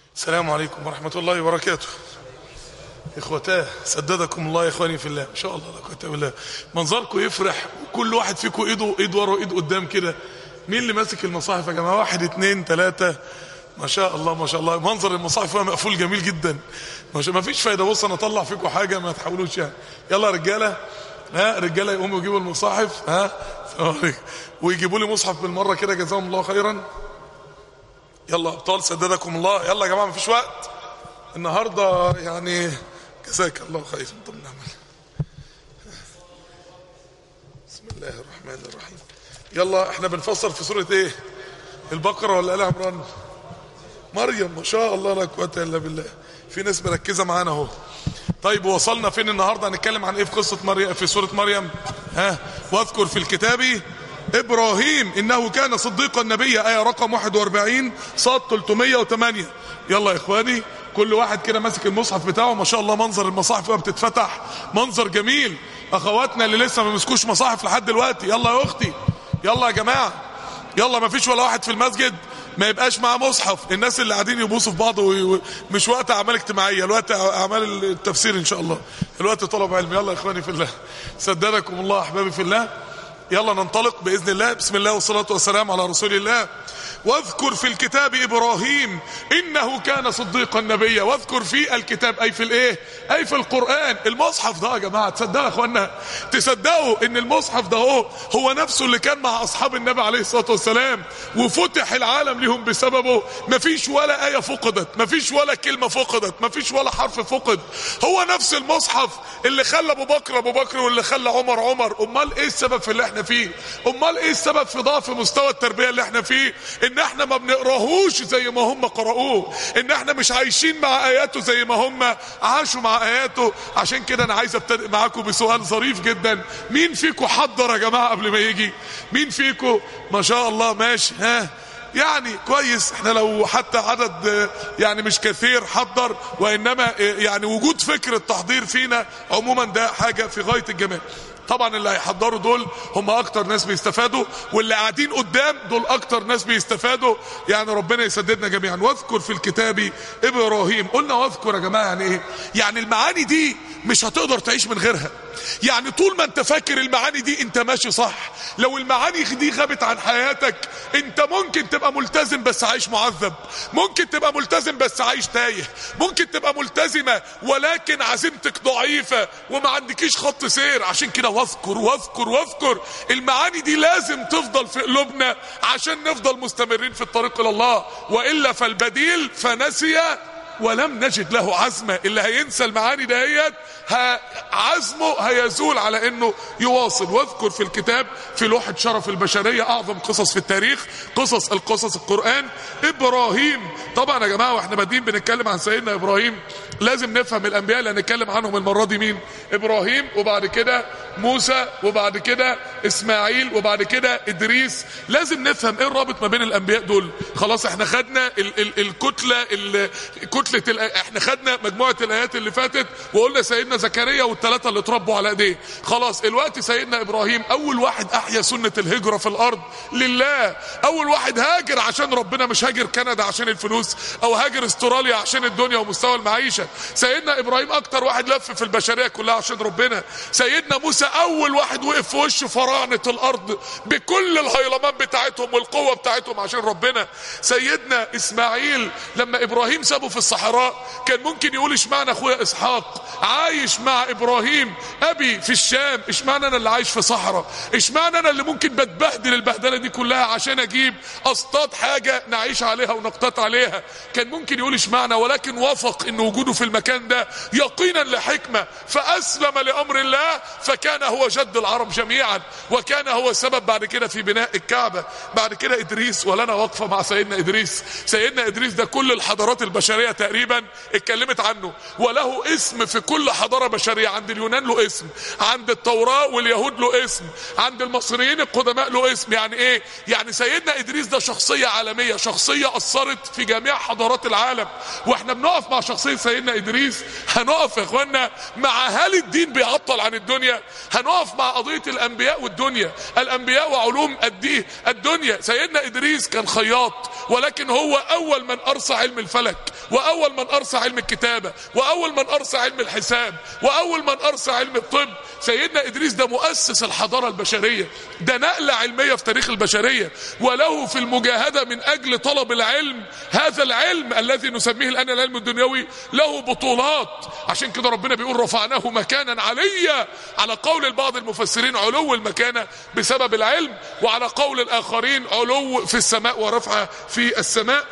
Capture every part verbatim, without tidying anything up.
السلام عليكم ورحمة الله وبركاته. إخوتاه سددكم الله يا إخواني في الله، إن شاء الله لا قوة إلا بالله. منظركم يفرح، وكل واحد فيكم إيده إيد ورا وإيد قدام كده. مين اللي ماسك المصاحف يا جماعة؟ واحد اتنين تلاتة، ما شاء الله ما شاء الله. منظر المصاحف وهو مقفول جميل جدا، ما فيش فايدة. بص أنا أطلع فيكم حاجة ما تحاولوش يعني. يلا يا رجالة، ها رجالة يقوموا يجيبوا المصاحف، ها ويجيبوا لي مصحف بالمرة كده، جزاهم الله خيرا. يلا ابطال سددكم الله. يلا يا جماعه مفيش وقت النهارده يعني، جزاك الله خير. طب نعمل بسم الله الرحمن الرحيم. يلا احنا بنفسر في سوره ايه؟ البقره ولا ال عمران؟ مريم. ما شاء الله لا قوه الا بالله. في ناس مركزه معانا اهو. طيب وصلنا فين النهارده؟ هنتكلم عن ايه في قصه مريم في سوره مريم؟ ها واذكر في الكتاب ابراهيم انه كان صديقا نبيا، ايه رقم واحد واربعين صاد ثلاثمية وثمانية. يلا يا اخواني كل واحد كده ماسك المصحف بتاعه. ما شاء الله منظر المصاحف وهي بتتفتح منظر جميل. اخواتنا اللي لسه ما مسكوش مصاحف لحد دلوقتي، يلا يا اختي، يلا يا جماعه، يلا ما فيش ولا واحد في المسجد ما يبقاش معاه مصحف. الناس اللي قاعدين يبوسوا في بعض، ومش وقت اعمال اجتماعيه، الوقت اعمال التفسير ان شاء الله، الوقت طلب علم. يلا يا اخواني في الله سددكم الله احبابي في الله. يلا ننطلق بإذن الله. بسم الله والصلاة والسلام على رسول الله. واذكر في الكتاب إبراهيم إنه كان صديقا نبيا. واذكر في الكتاب أي في الإيه؟ أي في القرآن. المصحف ده يا جماعة تصدقوا يا أخوانا، تصدقوا إن المصحف ده هو هو نفسه اللي كان مع أصحاب النبي عليه الصلاة والسلام وفتح العالم لهم بسببه. مفيش ولا آية فقدت، مفيش ولا كلمة فقدت، مفيش ولا حرف فقد. هو نفس المصحف اللي خلى أبو بكر أبو بكر واللي خلى عمر عمر. أمال إيه السبب في اللي احنا فيه؟ امال ايه السبب في ضعف مستوى التربيه اللي احنا فيه؟ ان احنا ما بنقراهوش زي ما هم قرأوه، ان احنا مش عايشين مع اياته زي ما هم عاشوا مع اياته. عشان كده انا عايز ابتدئ معاكم بسؤال ظريف جدا. مين فيكم حضر يا جماعه قبل ما يجي؟ مين فيكم ما شاء الله ماشي؟ ها يعني كويس. احنا لو حتى عدد يعني مش كثير حضر، وانما يعني وجود فكر التحضير فينا عموما ده حاجه في غايه الجمال. طبعا اللي هيحضروا دول هم اكتر ناس بيستفادوا، واللي قاعدين قدام دول اكتر ناس بيستفادوا. يعني ربنا يسددنا جميعا. واذكر في الكتاب ابراهيم. قلنا واذكر يا جماعه يعني ايه؟ يعني المعاني دي مش هتقدر تعيش من غيرها. يعني طول ما انت فاكر المعاني دي انت ماشي صح. لو المعاني دي غابت عن حياتك انت ممكن تبقى ملتزم بس عايش معذب، ممكن تبقى ملتزم بس عايش تايه، ممكن تبقى ملتزمة ولكن عزيمتك ضعيفة وما عندكيش خط سير. عشان كده واذكر واذكر واذكر. المعاني دي لازم تفضل في قلوبنا عشان نفضل مستمرين في الطريق الى الله، وإلا فالبديل فنسي ولم نجد له عزمة. اللي هينسى المعاني دهيت عزمه هيزول على انه يواصل. واذكر في الكتاب في لوحة شرف البشرية اعظم قصص في التاريخ، قصص القصص القرآن، ابراهيم. طبعا يا جماعة واحنا بادئين بنتكلم عن سيدنا ابراهيم لازم نفهم الانبياء اللي هنتكلم عنهم المرة دي مين. ابراهيم، وبعد كده موسى، وبعد كده اسماعيل، وبعد كده ادريس. لازم نفهم ايه الرابط ما بين الانبياء دول. خلاص احنا خدنا ال ال الكتلة ال كتلة احنا خدنا مجموعة الايات اللي فاتت، وقلنا سيدنا زكريا والثلاثة اللي اتربوا على ايديه. خلاص الوقت سيدنا ابراهيم اول واحد احيا سنة الهجرة في الارض لله. اول واحد هاجر عشان ربنا، مش هاجر كندا عشان الفلوس او هاجر استراليا عشان الدنيا ومستوى المعيشة. سيدنا ابراهيم اكتر واحد لف في البشرية كلها عشان ربنا. سيدنا موسى اول واحد وقف في وش فراعنة الارض بكل الهيلمان بتاعتهم والقوة بتاعتهم عشان ربنا. سيدنا اسماعيل لما ابراهيم سابه في الصحراء كان ممكن يقول اشمعنى اخويا اسحاق عايش مع ابراهيم ابي في الشام، اشمعنى انا اللي عايش في صحراء، اشمعنى انا اللي ممكن بتبهدل البهدله دي كلها عشان اجيب اصطاد حاجه نعيش عليها ونقتات عليها. كان ممكن يقول اشمعنى، ولكن وافق ان وجوده في المكان ده يقينا لحكمه فاسلم لامر الله، فكان هو جد العرب جميعا، وكان هو السبب بعد كده في بناء الكعبه. بعد كده ادريس، ولنا وقفه مع سيدنا ادريس. سيدنا ادريس ده كل الحضارات البشريه تقريبا اتكلمت عنه، وله اسم في كل حضارة بشرية. عند اليونان له اسم، عند التوراة واليهود له اسم، عند المصريين القدماء له اسم. يعني ايه؟ يعني سيدنا ادريس ده شخصية عالمية، شخصية اثرت في جميع حضارات العالم. واحنا بنقف مع شخصية سيدنا ادريس، هنقف يا اخوانا مع هل الدين بيعطل عن الدنيا؟ هنقف مع قضية الانبياء والدنيا، الانبياء وعلوم الدين الدنيا. سيدنا ادريس كان خياط، ولكن هو اول من ارسى علم الفلك، واول من ارسى علم الكتابة، واول من ارسى علم الحساب، واول من ارسى علم الطب. سيدنا ادريس ده مؤسس الحضارة البشرية، ده نقلة علمية في تاريخ البشرية. وله في المجاهدة من اجل طلب العلم، هذا العلم الذي نسميه الان العلم الدنيوي، له بطولات. عشان كده ربنا بيقول رفعناه مكانا عليا، على قول البعض المفسرين علو المكانة بسبب العلم، وعلى قول الاخرين علو في السماء ورفعه في السماء.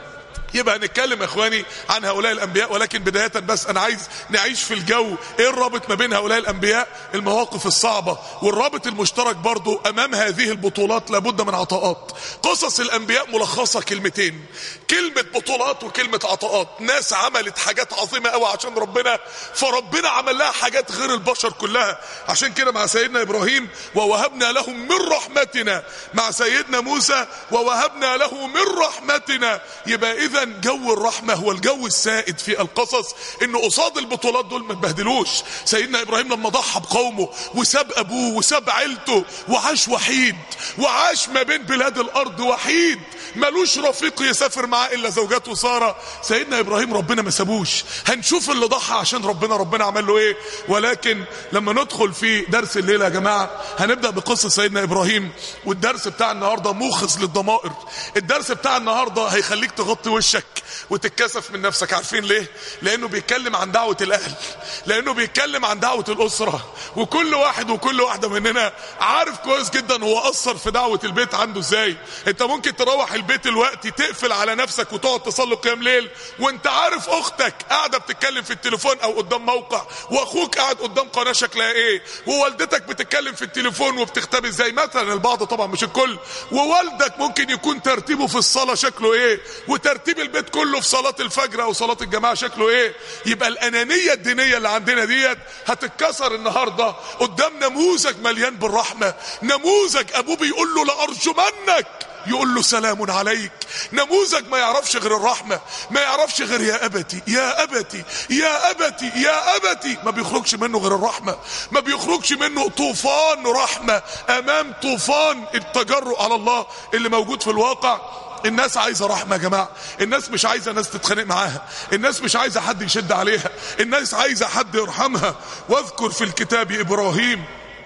يبقى هنتكلم يا اخواني عن هؤلاء الانبياء، ولكن بداية بس انا عايز نعيش في الجو. ايه الرابط ما بين هؤلاء الانبياء؟ المواقف الصعبة، والرابط المشترك برضو امام هذه البطولات لابد من عطاءات. قصص الانبياء ملخصة كلمتين، كلمة بطولات وكلمة عطاءات. ناس عملت حاجات عظيمة قوي عشان ربنا، فربنا عمل لها حاجات غير البشر كلها. عشان كده مع سيدنا ابراهيم ووهبنا لهم من رحمتنا، مع سيدنا موسى ووهبنا له من رحمتنا. يبقى اذا جو الرحمة هو الجو السائد في القصص، انه قصاد البطولات دول ما تبهدلوش. سيدنا ابراهيم لما ضحى بقومه وساب ابوه وساب عيلته وعاش وحيد، وعاش ما بين بلاد الارض وحيد، ملوش رفيق يسافر معاه الا زوجته سارة. سيدنا ابراهيم ربنا ما سابوش. هنشوف اللي ضحى عشان ربنا ربنا عمل له ايه. ولكن لما ندخل في درس الليلة يا جماعة هنبدأ بقصة سيدنا ابراهيم. والدرس بتاع النهاردة موخز للضمائر. الدرس بتاع النهاردة هيخليك تغطي وشك وتتكسف من نفسك. عارفين ليه؟ لانه بيتكلم عن دعوة الاهل، لانه بيتكلم عن دعوة الاسرة. وكل واحد وكل واحدة مننا عارف كويس جدا هو اثر في دعوة البيت عنده ازاي. انت ممكن تروح البيت دلوقتي تقفل على نفسك وتقعد تصلي قيام ليل، وانت عارف اختك قاعدة بتتكلم في التليفون او قدام موقع، واخوك قاعد قدام قناة شكلها ايه، ووالدتك بتتكلم في التليفون وبتختبي ازاي مثلا، البعض طبعا مش الكل. ووالدك ممكن يكون ترتيبه في الصلاة شكله ايه، وترتيب البيت كله في صلاة الفجر او صلاة الجماعة شكله ايه. يبقى الانانية الدينية اللي عندنا ديت هتتكسر النهاردة قدام نموذج مليان بالرحمة. نموذج ابوه بيقول له لأرجمنك، يقول له سلام عليك. نموذج ما يعرفش غير الرحمة، ما يعرفش غير يا أبتي يا أبتي يا أبتي يا أبتي، ما بيخرجش منه غير الرحمة، ما بيخرجش منه طوفان رحمة امام طوفان التجرؤ على الله اللي موجود في الواقع. الناس عايزة رحمة يا جماعة، الناس مش عايزة ناس تتخانق معاها، الناس مش عايزة حد يشد عليها، الناس عايزة حد يرحمها. واذكر في الكتاب إبراهيم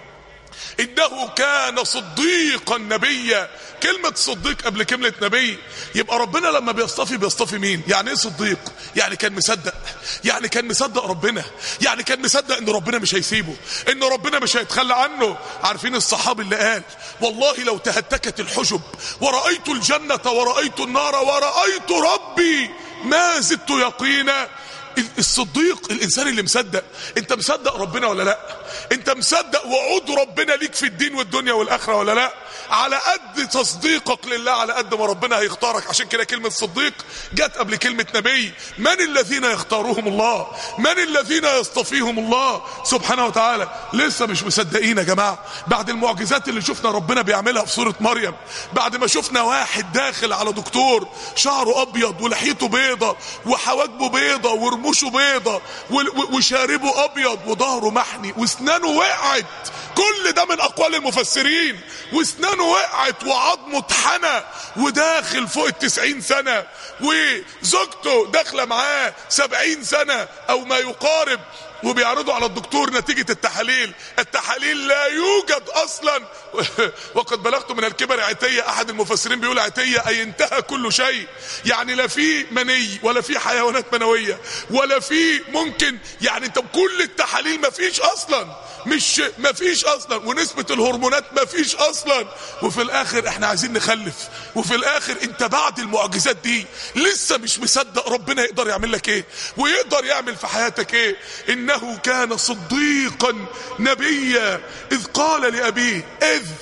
إنه كان صديقا نبيا. كلمة صديق قبل كلمة نبي. يبقى ربنا لما بيصطفي بيصطفي مين؟ يعني ايه صديق؟ يعني كان مصدق، يعني كان مصدق ربنا، يعني كان مصدق ان ربنا مش هيسيبه، ان ربنا مش هيتخلى عنه. عارفين الصحابي اللي قال والله لو تهتكت الحجب ورأيت الجنة ورأيت النار ورأيت ربي ما زدت يقينا. الصديق الانسان اللي مصدق. انت مصدق ربنا ولا لا؟ انت مصدق وعود ربنا ليك في الدين والدنيا والاخره ولا لا؟ على قد تصديقك لله على قد ما ربنا هيختارك. عشان كده كلمه صديق جت قبل كلمه نبي. من الذين يختارهم الله؟ من الذين يصطفيهم الله سبحانه وتعالى؟ لسه مش مصدقين يا جماعه بعد المعجزات اللي شفنا ربنا بيعملها في سوره مريم، بعد ما شفنا واحد داخل على دكتور شعره ابيض ولحيته بيضه وحواجبه بيضه ورموشه بيضه وشاربه ابيض وظهره محني واسنانه وقعت. كل ده من اقوال المفسرين. واسنانه وقعت وعظمه اتحنى وداخل فوق التسعين سنة، وزوجته داخله معاه سبعين سنة او ما يقارب، وبيعرضوا على الدكتور نتيجة التحاليل. التحاليل لا يوجد اصلا. وقد بلغت من الكبر عتية. احد المفسرين بيقول عتية اي انتهى كل شيء، يعني لا في مني ولا في حيوانات منوية ولا في ممكن، يعني انت كل التحاليل ما فيش اصلا، مش ما فيش اصلا، ونسبة الهرمونات ما فيش اصلا. وفي الاخر احنا عايزين نخلف، وفي الاخر انت بعد المعجزات دي لسه مش مصدق ربنا يقدر يعمل لك ايه ويقدر يعمل في حياتك ايه. انه كان صديقا نبيا اذ قال لابيه اذ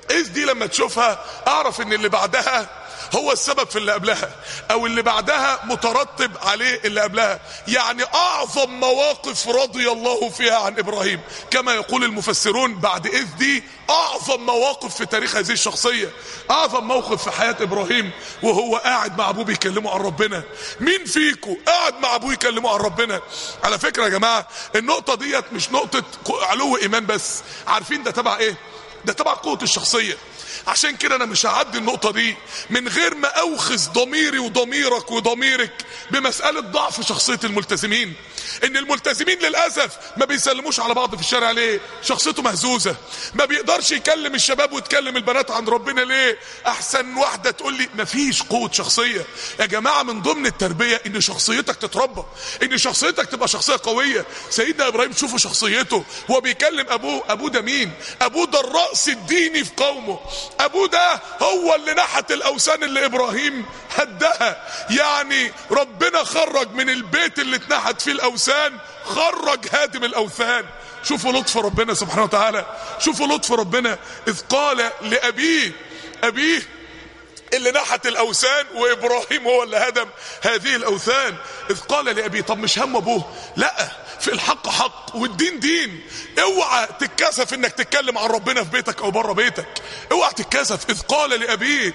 إذ دي لما تشوفها اعرف ان اللي بعدها هو السبب في اللي قبلها، او اللي بعدها مترتب عليه اللي قبلها. يعني اعظم مواقف رضي الله فيها عن ابراهيم، كما يقول المفسرون بعد اذ دي اعظم مواقف في تاريخ هذه الشخصية. اعظم موقف في حياة ابراهيم وهو قاعد مع ابوه بيكلمه عن ربنا. مين فيكم قاعد مع ابوه يكلمه عن ربنا؟ على فكرة يا جماعة النقطة ديت مش نقطة علو ايمان بس، عارفين ده تبع ايه؟ ده تبع قوة الشخصية. عشان كده انا مش هعدي النقطة دي من غير ما اوخذ ضميري وضميرك وضميرك بمسألة ضعف شخصية الملتزمين. ان الملتزمين للأسف ما بيسلموش على بعض في الشارع. ليه؟ شخصيته مهزوزة، ما بيقدرش يكلم الشباب ويتكلم البنات عن ربنا. ليه؟ احسن واحدة تقول لي مفيش قوة شخصية. يا جماعة من ضمن التربية ان شخصيتك تتربى، ان شخصيتك تبقى شخصية قوية. سيدنا ابراهيم شوفوا شخصيته هو بيكلم ابوه. ابوه ده مين؟ ابوه ده الرأس الديني في قومه. ابوه ده هو اللي نحت الاوثان اللي ابراهيم هدها. يعني ربنا خرج من البيت اللي اتنحت فيه الاوثان، خرج هادم الاوثان. شوفوا لطف ربنا سبحانه وتعالى، شوفوا لطف ربنا. اذ قال لابيه، ابيه اللي نحت الاوثان وابراهيم هو اللي هدم هذه الاوثان. اذ قال لابيه، طب مش هم ابوه؟ لا، في الحق حق والدين دين. اوعى تتكسف انك تتكلم عن ربنا في بيتك او بره بيتك، اوعى تتكسف. اذ قال لابيه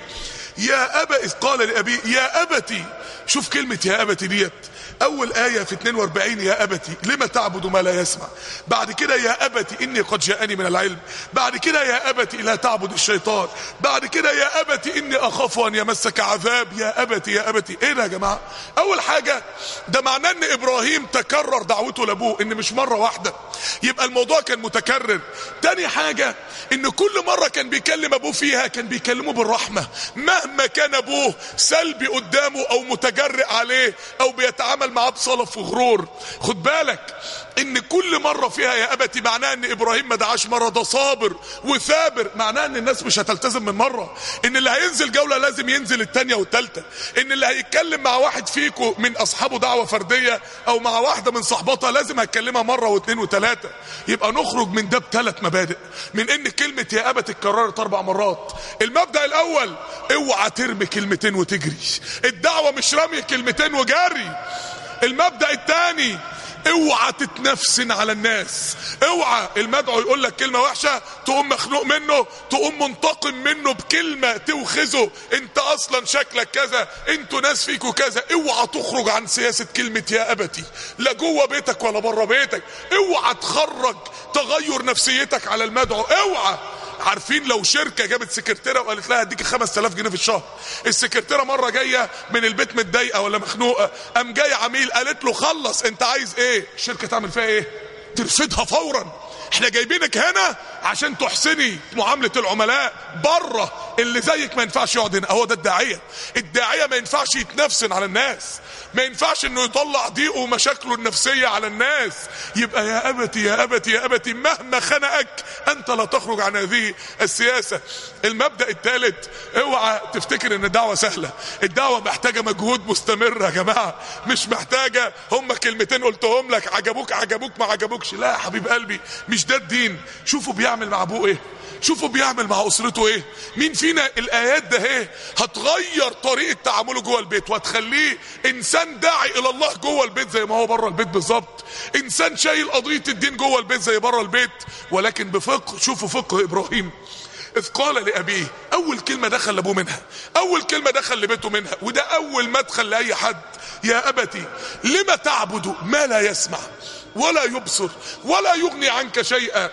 يا ابا، اذ قال لابيه يا ابتي. شوف كلمة يا ابتي ديت اول آية في اتنين واربعين، يا ابتي لما تعبد ما لا يسمع. بعد كده يا ابتي اني قد جاءني من العلم. بعد كده يا ابتي لا تعبد الشيطان. بعد كده يا ابتي اني اخاف ان يمسك عذاب. يا ابتي يا ابتي. ايه ده يا جماعة؟ اول حاجة ده معناه ان ابراهيم تكرر دعوته لابوه، ان مش مرة واحدة، يبقى الموضوع كان متكرر. تاني حاجة ان كل مرة كان بيكلم ابوه فيها كان بيكلمه بالرحمة، مهما كان ابوه سلبي قدامه او متجرئ عليه او بيتعامل معاه بصلف وغرور. خد بالك ان كل مرة فيها يا ابتي معناه ان ابراهيم ما دعاش مرة، ده صابر وثابر. معناه ان الناس مش هتلتزم من مرة، ان اللي هينزل جولة لازم ينزل التانية والتالتة، ان اللي هيتكلم مع واحد فيكو من اصحابه دعوة فردية او مع واحدة من صحباتها لازم هتكلمها مرة واثنين وثلاثة. يبقى نخرج من ده بثلاث مبادئ، من ان كلمة يا ابتي اتكررت اربع مرات. المبدأ الاول، اوعى ترمي كلمتين وتجري، الدعوة مش رمي كلمتين وجري. المبدأ الثاني، اوعى تتنفسن على الناس. اوعى المدعو يقول لك كلمة وحشة تقوم مخنوق منه، تقوم منتقم منه بكلمة توخزه، انت اصلا شكلك كذا، انتوا ناس فيكوا كذا. اوعى تخرج عن سياسة كلمة يا ابتي، لا جوه بيتك ولا بره بيتك. اوعى تخرج تغير نفسيتك على المدعو، اوعى. عارفين لو شركة جابت سكرتيرة وقالت لها اديكي خمس تلاف جنيه في الشهر، السكرتيرة مرة جاية من البيت متضايقة ولا مخنوقة، قام جاي عميل قالت له خلص انت عايز ايه، الشركة تعمل فيها ايه؟ ترفضها فورا. احنا جايبينك هنا عشان تحسني معاملة العملاء، بره اللي زيك ما ينفعش يقعد هنا. اهو ده الداعية. الداعية ما ينفعش يتنفسن على الناس، ما ينفعش انه يطلع ضيقه ومشاكله النفسية على الناس. يبقى يا ابتي يا ابتي يا ابتي، مهما خنقك انت لا تخرج عن هذه السياسة. المبدأ الثالث، اوعى تفتكر ان الدعوة سهلة. الدعوة محتاجة مجهود مستمر يا جماعة، مش محتاجة هم كلمتين قلتهم لك عجبوك عجبوك ما عجبوكش. لا يا حبيب قلبي، مش ده الدين. شوفوا بيعمل مع ابوه ايه، شوفوا بيعمل مع اسرته ايه. مين فينا الايات ده ايه هتغير طريقة تعامله جوه البيت وهتخليه انسان داعي الى الله جوه البيت زي ما هو بره البيت بالظبط، انسان شايل قضية الدين جوه البيت زي بره البيت، ولكن بفقه. شوفوا فقه ابراهيم. اذ قال لابيه، اول كلمة دخل لابوه منها، اول كلمة دخل لبيته منها، وده اول مدخل لاي حد. يا ابتي لما تعبد ما لا يسمع ولا يبصر ولا يغني عنك شيئا.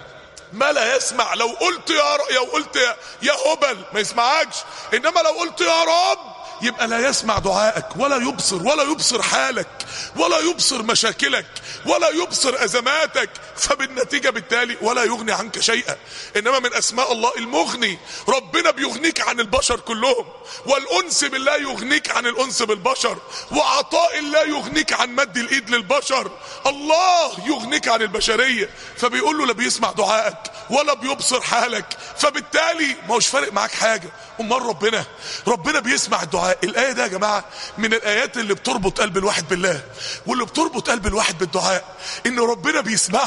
ما لا يسمع، لو قلت يا ر... لو قلت يا, يا هبل ما يسمعكش، انما لو قلت يا رب يبقى لا يسمع دعائك، ولا يبصر ولا يبصر حالك، ولا يبصر مشاكلك، ولا يبصر ازماتك، فبالنتيجة بالتالي ولا يغني عنك شيئا. انما من اسماء الله المغني، ربنا بيغنيك عن البشر كلهم، والانس بالله يغنيك عن الانس بالبشر، وعطاء الله يغنيك عن مد الايد للبشر. الله يغنيك عن البشرية، فبيقول له لا بيسمع دعائك ولا بيبصر حالك، فبالتالي ما هوش فارق معاك حاجة. امال ربنا ربنا بيسمع الدعاء. الايه ده يا جماعه من الايات اللي بتربط قلب الواحد بالله، واللي بتربط قلب الواحد بالدعاء، ان ربنا بيسمعك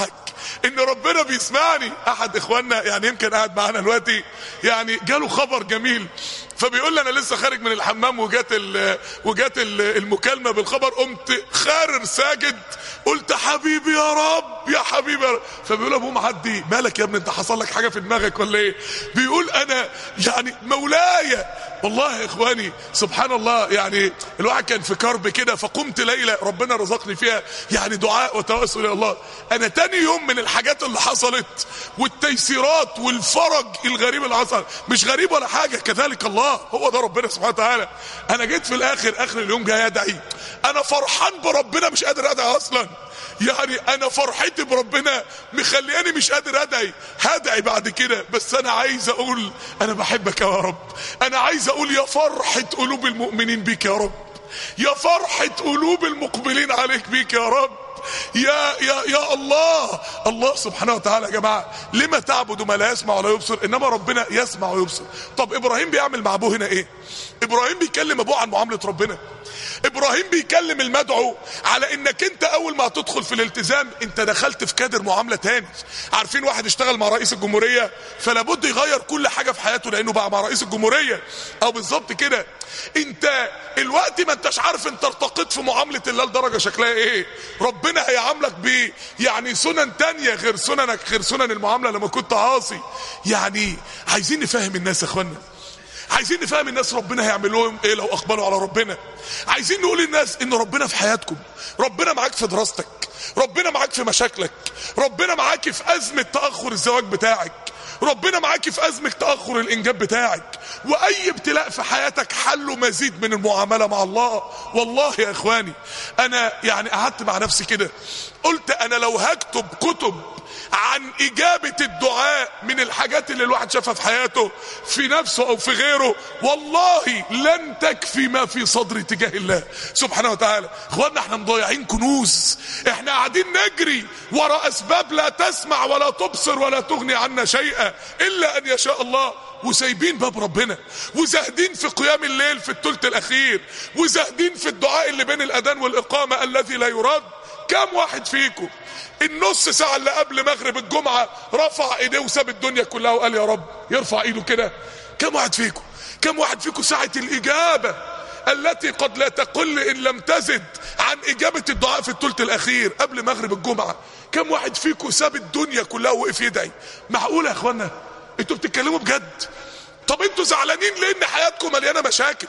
ان ربنا بيسمعني. احد اخواننا يعني يمكن قاعد معانا دلوقتي يعني جاله خبر جميل، فبيقول لي انا لسه خارج من الحمام وجات وجات المكالمه بالخبر، قمت خارر ساجد قلت حبيبي يا رب يا حبيبي يا رب. فبيقول ابوه معدي مالك يا ابني انت حصل لك حاجه في دماغك ولا ايه؟ بيقول انا يعني مولاي والله يا اخواني سبحان الله، يعني الواحد كان في كرب كده فقمت ليله ربنا رزقني فيها يعني دعاء وتوسل الى الله. انا تاني يوم من الحاجات اللي حصلت والتيسيرات والفرج الغريب اللي حصل، مش غريب ولا حاجه، كذلك الله هو ده ربنا سبحانه وتعالى. انا جيت في الاخر اخر اليوم جاي ادعي، انا فرحان بربنا مش قادر ادعي اصلا، يعني انا فرحتي بربنا مخلياني مش قادر ادعي. هدعي بعد كده بس انا عايز اقول انا بحبك يا رب، انا عايز اقول يا فرحة قلوب المؤمنين بيك يا رب، يا فرحة قلوب المقبلين عليك بيك يا رب، يا يا يا الله. الله سبحانه وتعالى يا جماعه لما تعبدوا ما لا يسمع ولا يبصر، انما ربنا يسمع ويبصر. طب ابراهيم بيعمل مع ابوه هنا ايه؟ ابراهيم بيكلم ابوه عن معامله ربنا. ابراهيم بيكلم المدعو على انك انت اول ما هتدخل في الالتزام انت دخلت في كادر معامله تاني. عارفين واحد اشتغل مع رئيس الجمهوريه فلا بد يغير كل حاجه في حياته لانه بقى مع رئيس الجمهوريه، او بالظبط كده انت الوقت ما انتش عارف انت ارتقيت في معامله الله لدرجه شكلها ايه. ربنا هيعاملك ب يعني سنن تانية غير سننك غير سنن المعامله لما كنت عاصي. يعني عايزين نفهم الناس يا اخوانا، عايزين نفهم الناس ربنا هيعمل لهم ايه لو اقبلوا على ربنا. عايزين نقول للناس ان ربنا في حياتكم، ربنا معاك في دراستك، ربنا معاك في مشاكلك، ربنا معاك في ازمه تاخر الزواج بتاعك، ربنا معاك في ازمه تاخر الانجاب بتاعك، واي ابتلاء في حياتك حله مزيد من المعامله مع الله. والله يا اخواني انا يعني قعدت مع نفسي كده قلت انا لو هكتب كتب عن اجابة الدعاء من الحاجات اللي الواحد شافها في حياته في نفسه او في غيره والله لن تكفي ما في صدري تجاه الله سبحانه وتعالى. اخوانا احنا مضيعين كنوز، احنا قاعدين نجري ورا اسباب لا تسمع ولا تبصر ولا تغني عنا شيئا الا ان يشاء الله، وسايبين باب ربنا، وزاهدين في قيام الليل في الثلث الاخير، وزاهدين في الدعاء اللي بين الاذان والاقامة الذي لا يراد. كم واحد فيكم النص ساعة اللي قبل مغرب الجمعة رفع ايديه وساب الدنيا كلها وقال يا رب؟ يرفع ايده كده. كم واحد فيكم كم واحد فيكم ساعة الاجابة التي قد لا تقل ان لم تزد عن اجابة الدعاء في الثلث الاخير قبل مغرب الجمعة، كم واحد فيكم ساب الدنيا كلها ووقف يدعي؟ معقولة يا اخوانا؟ انتوا بتتكلموا بجد؟ طب انتوا زعلانين ليه ان حياتكم مليانة مشاكل؟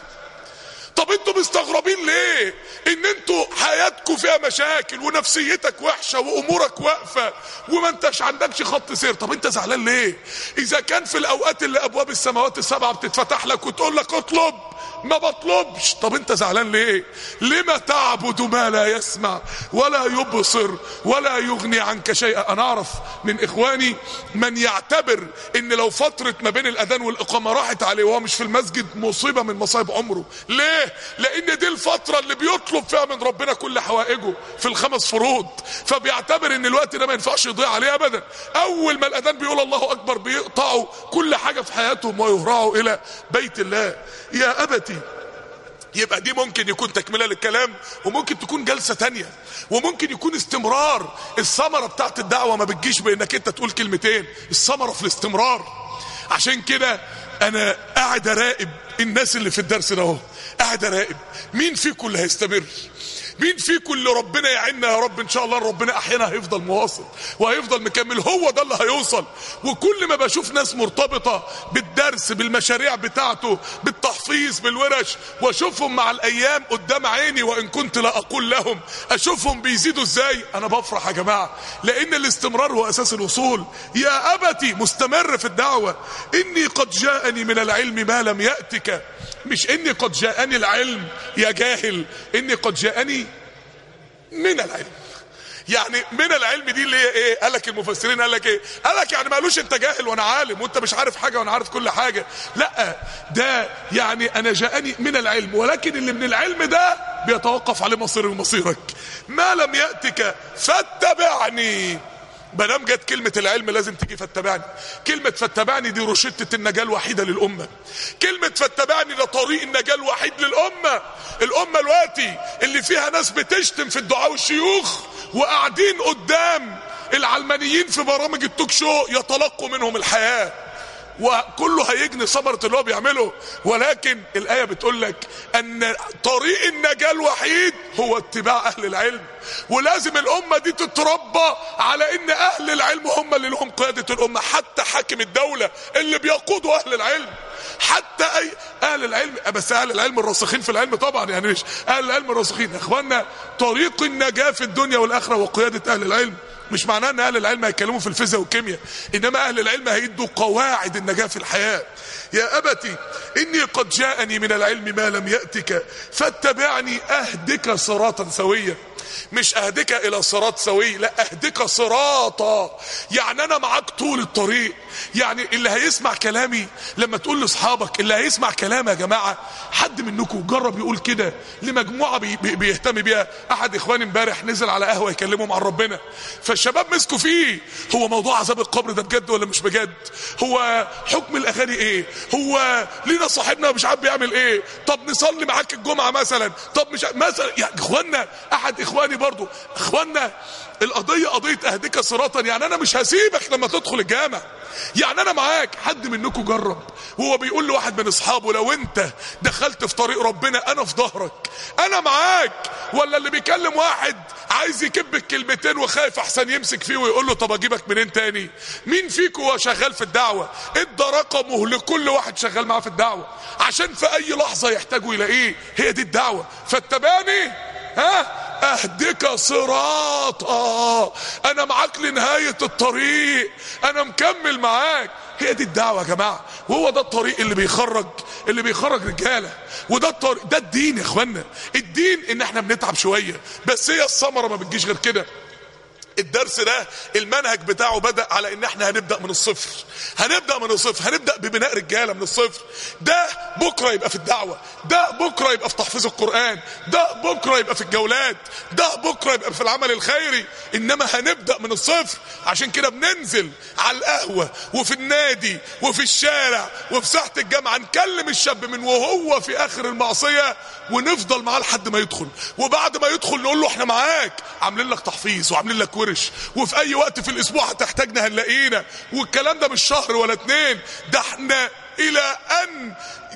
طب انتوا مستغربين ليه ان انتوا حياتكم فيها مشاكل ونفسيتك وحشة وامورك واقفة وما انتش عندكش خط سير؟ طب انت زعلان ليه اذا كان في الاوقات اللي ابواب السماوات السبعة بتتفتح لك وتقول لك اطلب ما بطلبش؟ طب انت زعلان ليه؟ لما تعبد ما لا يسمع ولا يبصر ولا يغني عنك شيئا؟ انا اعرف من اخواني من يعتبر ان لو فترة ما بين الاذان والاقامة راحت عليه وهو مش في المسجد مصيبة من مصايب عمره. ليه؟ لان دي الفترة اللي بيطلب فيها من ربنا كل حوائجه في الخمس فروض، فبيعتبر ان الوقت ده ما ينفعش يضيع عليه ابدا. اول ما الاذان بيقول الله اكبر بيقطعوا كل حاجة في حياتهم ويهرعوا الى بيت الله. يا ابتي، يبقى دي ممكن يكون تكملة للكلام، وممكن تكون جلسة تانية، وممكن يكون استمرار. الثمرة بتاعت الدعوة ما بتجيش بانك انت تقول كلمتين، الثمرة في الاستمرار. عشان كده انا قاعد اراقب الناس اللي في الدرس ده اهو، قاعد اراقب مين فيكم اللي هيستمر، مين فيكم اللي ربنا يعيننا يا رب ان شاء الله ربنا احيانا هيفضل مواصل وهيفضل مكمل، هو ده اللي هيوصل. وكل ما بشوف ناس مرتبطة بالدرس بالمشاريع بتاعته بالتحفيظ بالورش واشوفهم مع الايام قدام عيني وان كنت لا اقول لهم اشوفهم بيزيدوا ازاي، انا بفرح يا جماعة، لان الاستمرار هو اساس الوصول. يا ابتي مستمر في الدعوة، اني قد جاءني من العلم ما لم يأتك، مش اني قد جاءني العلم يا جاهل، اني قد جاءني من العلم. يعني من العلم دي اللي هي ايه؟ قال لك المفسرين قال لك ايه؟ قال لك يعني ما قالوش انت جاهل وانا عالم وانت مش عارف حاجه وانا عارف كل حاجه، لا، ده يعني انا جاءني من العلم، ولكن اللي من العلم ده بيتوقف عليه مصيري ومصيرك. ما لم يأتك فاتبعني. بنام جت كلمة العلم لازم تيجي فاتبعني. كلمة فاتبعني دي روشتة النجاة الوحيدة للأمة. كلمة فاتبعني ده طريق النجاة الوحيد للأمة. الأمة الوقتي اللي فيها ناس بتشتم في الدعاء والشيوخ وقاعدين قدام العلمانيين في برامج التوك شو يتلقوا منهم الحياة، وكله هيجني ثمرة اللي هو بيعمله. ولكن الآية بتقول لك ان طريق النجاة الوحيد هو اتباع اهل العلم، ولازم الامة دي تتربى على ان اهل العلم هم اللي لهم قيادة الامة. حتى حاكم الدولة اللي بيقودوا اهل العلم، حتى اي اهل العلم، بس اهل العلم الراسخين في العلم طبعا، يعني مش اهل العلم الراسخين. يا اخوانا طريق النجاة في الدنيا والاخرة وقيادة اهل العلم. مش معناه ان اهل العلم هيتكلموا في الفيزياء والكيمياء، انما اهل العلم هيدوا قواعد النجاة في الحياة. يا ابتي اني قد جاءني من العلم ما لم يأتك فاتبعني اهدك صراطا سويا. مش اهدك الى صراط سوي، لا اهدك صراطا، يعني انا معاك طول الطريق. يعني اللي هيسمع كلامي، لما تقول لاصحابك اللي هيسمع كلامي، يا جماعه حد منكم جرب يقول كده لمجموعه بي بي بيهتم بيها. احد اخواني امبارح نزل على قهوه يكلمهم عن ربنا، فالشباب مسكوا فيه، هو موضوع عذاب القبر ده بجد ولا مش بجد؟ هو حكم الاغاني ايه؟ هو لينا صاحبنا مش عارف بيعمل ايه؟ طب نصلي معاك الجمعه مثلا؟ طب مش مثلا يا اخوانا، احد اخواني برضو، اخوانا القضية قضية اهدك صراطا، يعني انا مش هسيبك لما تدخل الجامع، يعني انا معاك. حد منكم جرب وهو بيقول لواحد من اصحابه لو انت دخلت في طريق ربنا انا في ظهرك، انا معاك؟ ولا اللي بيكلم واحد عايز يكب الكلمتين وخايف احسن يمسك فيه ويقول له طب اجيبك منين تاني؟ مين فيكم هو شغال في الدعوة ادى رقمه لكل واحد شغال معاه في الدعوة عشان في اي لحظة يحتاجوا يلاقيه؟ هي دي الدعوة. فاتبعني ها اهدك صراطا، انا معاك لنهاية الطريق، انا مكمل معاك. هي دي الدعوة يا جماعة، وهو ده الطريق اللي بيخرج اللي بيخرج رجالة، وده الطريق، ده الدين يا اخوانا. الدين ان احنا بنتعب شوية بس هي الثمرة ما بتجيش غير كده. الدرس ده المنهج بتاعه بدأ على ان احنا هنبدأ من الصفر، هنبدأ من الصفر، هنبدأ ببناء رجالة من الصفر. ده بكرة يبقى في الدعوة، ده بكرة يبقى في تحفيظ القرآن، ده بكرة يبقى في الجولات، ده بكرة يبقى في العمل الخيري. انما هنبدأ من الصفر. عشان كده بننزل على القهوة وفي النادي وفي الشارع وفي ساحة الجامعة نكلم الشاب من وهو في اخر المعصية ونفضل معاه لحد ما يدخل، وبعد ما يدخل نقول له احنا معاك، عاملين لك تحفيظ وعاملين لك ورش، وفي اي وقت في الاسبوع هتحتاجنا هنلاقينا. والكلام ده مش شهر ولا اتنين، ده احنا الى ان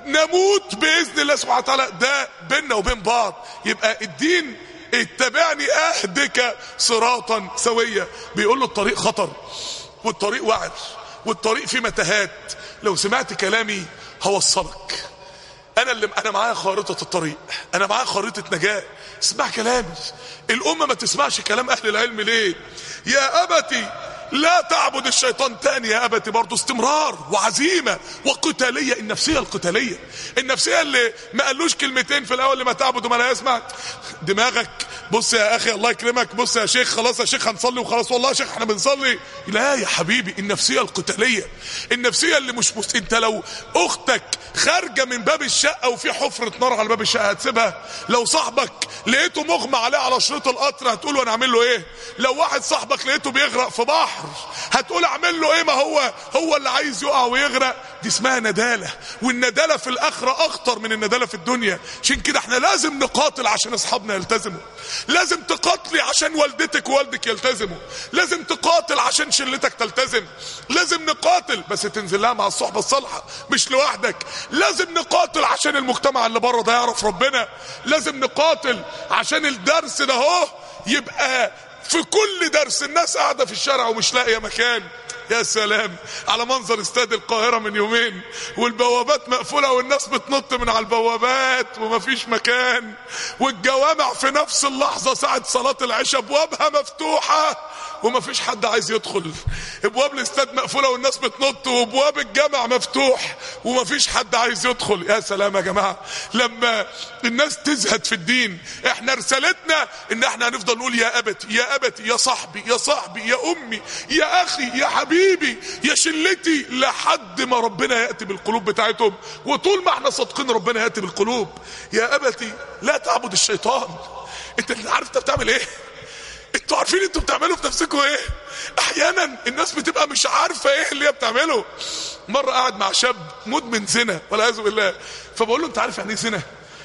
نموت باذن الله سبحانه وتعالى، ده بيننا وبين بعض. يبقى الدين اتبعني اهدك صراطا سويا. بيقول له الطريق خطر والطريق وعر والطريق فيه متاهات، لو سمعت كلامي هوصلك. انا اللي انا معايا خارطة الطريق، انا معايا خريطة نجاة، اسمع كلامي. الامة ما تسمعش كلام اهل العلم ليه؟ يا ابتي لا تعبد الشيطان. تاني يا ابتي برضو استمرار وعزيمة وقتالية. النفسية القتالية، النفسية اللي ما قالوش كلمتين في الاول لما تعبد وما لا يسمع. دماغك بص يا اخي الله يكرمك، بص يا شيخ خلاص يا شيخ هنصلي وخلاص، والله يا شيخ احنا بنصلي. لا يا حبيبي، النفسية القتالية، النفسية اللي مش مست... انت لو اختك خارجة من باب الشقة وفي حفرة نار على باب الشقة هتسيبها؟ لو صاحبك لقيته مغمى عليه على شريط القطر هتقول له انا اعمل له ايه؟ لو واحد صاحبك لقيته بيغرق في بحر هتقول اعمل له ايه؟ ما هو هو اللي عايز يقع ويغرق. دي اسمها ندالة، والندالة في الاخرة اخطر من الندالة في الدنيا. عشان كده احنا لازم نقاتل عشان اصحابنا يلتزموا، لازم تقاتلي عشان والدتك ووالدك يلتزموا، لازم تقاتل عشان شلتك تلتزم، لازم نقاتل بس تنزل لها مع الصحبة الصالحة مش لوحدك، لازم نقاتل عشان المجتمع اللي بره ده يعرف ربنا، لازم نقاتل عشان الدرس ده هو يبقى في كل درس الناس قاعدة في الشارع ومش لاقية مكان. يا سلام على منظر استاد القاهرة من يومين والبوابات مقفولة والناس بتنط من على البوابات ومفيش مكان، والجوامع في نفس اللحظة ساعة صلاة العشاء ابوابها مفتوحة ومفيش حد عايز يدخل. ابواب الاستاد مقفولة والناس بتنط، وابواب الجامع مفتوح ومفيش حد عايز يدخل. يا سلام يا جماعة لما الناس تزهد في الدين. احنا رسالتنا ان احنا هنفضل نقول يا ابتي يا ابتي يا صاحبي يا صاحبي يا امي يا اخي يا حبيبي يا شلتي لحد ما ربنا يأتي بالقلوب بتاعتهم. وطول ما احنا صادقين ربنا يأتي بالقلوب. يا ابتي لا تعبد الشيطان. انت عارف انت بتعمل ايه؟ انتوا عارفين انتوا بتعملوا في نفسكم ايه؟ احيانا الناس بتبقى مش عارفة ايه اللي هي بتعمله. مرة قاعد مع شاب مدمن زنا والعياذ بالله، فبقول له انت عارف يعني ايه زنا؟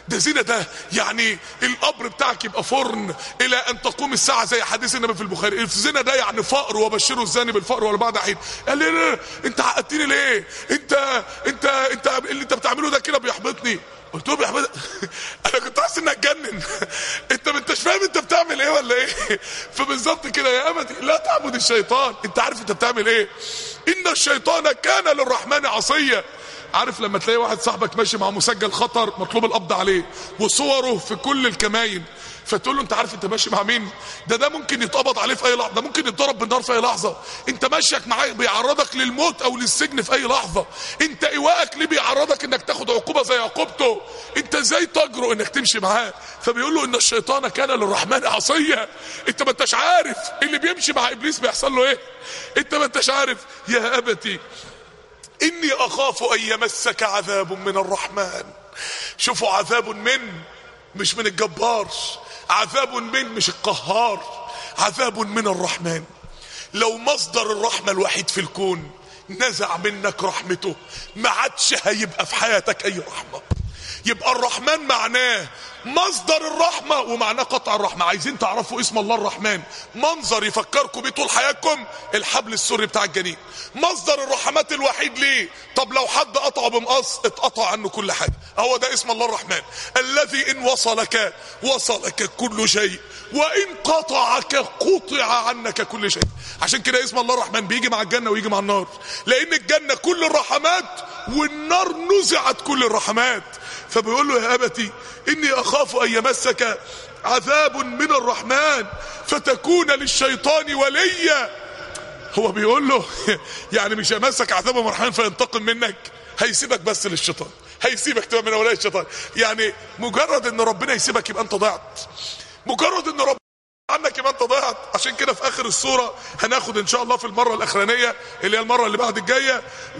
ده زنا ده يعني القبر بتاعك يبقى فرن الى ان تقوم الساعه زي حديث النبي في البخاري. الزنا ده يعني فقر، وبشروا الزاني بالفقر ولا بعد حين. قال لي لا انت عقدتني ليه؟ انت انت انت اللي انت بتعمله ده كده بيحبطني. قلت له بيحبط انا كنت حاسس اني اتجنن. انت ما انتش فاهم انت بتعمل ايه ولا ايه؟ فبالظبط كده يا امتي لا تعبد الشيطان. انت عارف انت بتعمل ايه؟ ان الشيطان كان للرحمن عصيا. عارف لما تلاقي واحد صاحبك ماشي مع مسجل خطر مطلوب القبض عليه وصوره في كل الكماين، فتقول له انت عارف انت ماشي مع مين؟ ده ده ممكن يتقبض عليه في اي لحظه، ده ممكن يتضرب بالنار في اي لحظه. انت ماشيك معاه بيعرضك للموت او للسجن في اي لحظه. انت ايواءك ليه بيعرضك انك تاخد عقوبه زي عقوبته. انت ازاي تجرؤ انك تمشي معاه؟ فبيقول له ان الشيطان كان للرحمن عصيا. انت ما انتش عارف اللي بيمشي مع ابليس بيحصل له ايه. انت ما انتش عارف. يا ابتي اني اخاف ان يمسك عذاب من الرحمن. شوفوا عذاب من، مش من الجبار، عذاب من مش القهار، عذاب من الرحمن. لو مصدر الرحمة الوحيد في الكون نزع منك رحمته ما عادش هيبقى في حياتك اي رحمة. يبقى الرحمن معناه مصدر الرحمة ومعناه قطع الرحمة. عايزين تعرفوا اسم الله الرحمن منظر يفكركم بيه طول حياتكم؟ الحبل السري بتاع الجنين مصدر الرحمات الوحيد ليه. طب لو حد قطعه بمقص اتقطع عنه كل حاجة. هو ده اسم الله الرحمن الذي ان وصلك وصلك كل شيء وان قطعك قطع عنك كل شيء. عشان كده اسم الله الرحمن بيجي مع الجنة ويجي مع النار، لان الجنة كل الرحمات والنار نزعت كل الرحمات. فبيقول له يا أبتي إني أخاف أن يمسك عذاب من الرحمن فتكون للشيطان وليا. هو بيقول له يعني مش يمسك عذاب من الرحمن فينتقم منك، هيسيبك بس للشيطان، هيسيبك تبقى من أولياء الشيطان. يعني مجرد إن ربنا يسيبك يبقى أنت ضعت، مجرد إن ربنا عنك يبقى انت ضيعت. عشان كده في اخر السورة هناخد ان شاء الله في المرة الاخرانية اللي هي المرة اللي بعد الجاية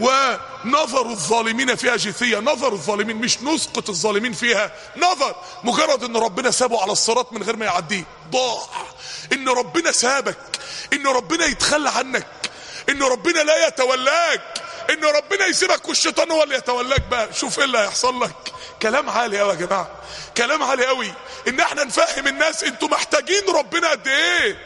ونظر الظالمين فيها جثية. نظر الظالمين مش نسقط الظالمين فيها، نظر مجرد ان ربنا سابه على الصراط من غير ما يعديه ضاع. ان ربنا سابك، ان ربنا يتخلى عنك، ان ربنا لا يتولاك، ان ربنا يسيبك والشيطان هو اللي يتولاك. بقى شوف ايه اللي هيحصل لك. كلام عالي قوي يا جماعه، كلام عالي قوي ان احنا نفهم الناس انتوا محتاجين ربنا قد ايه،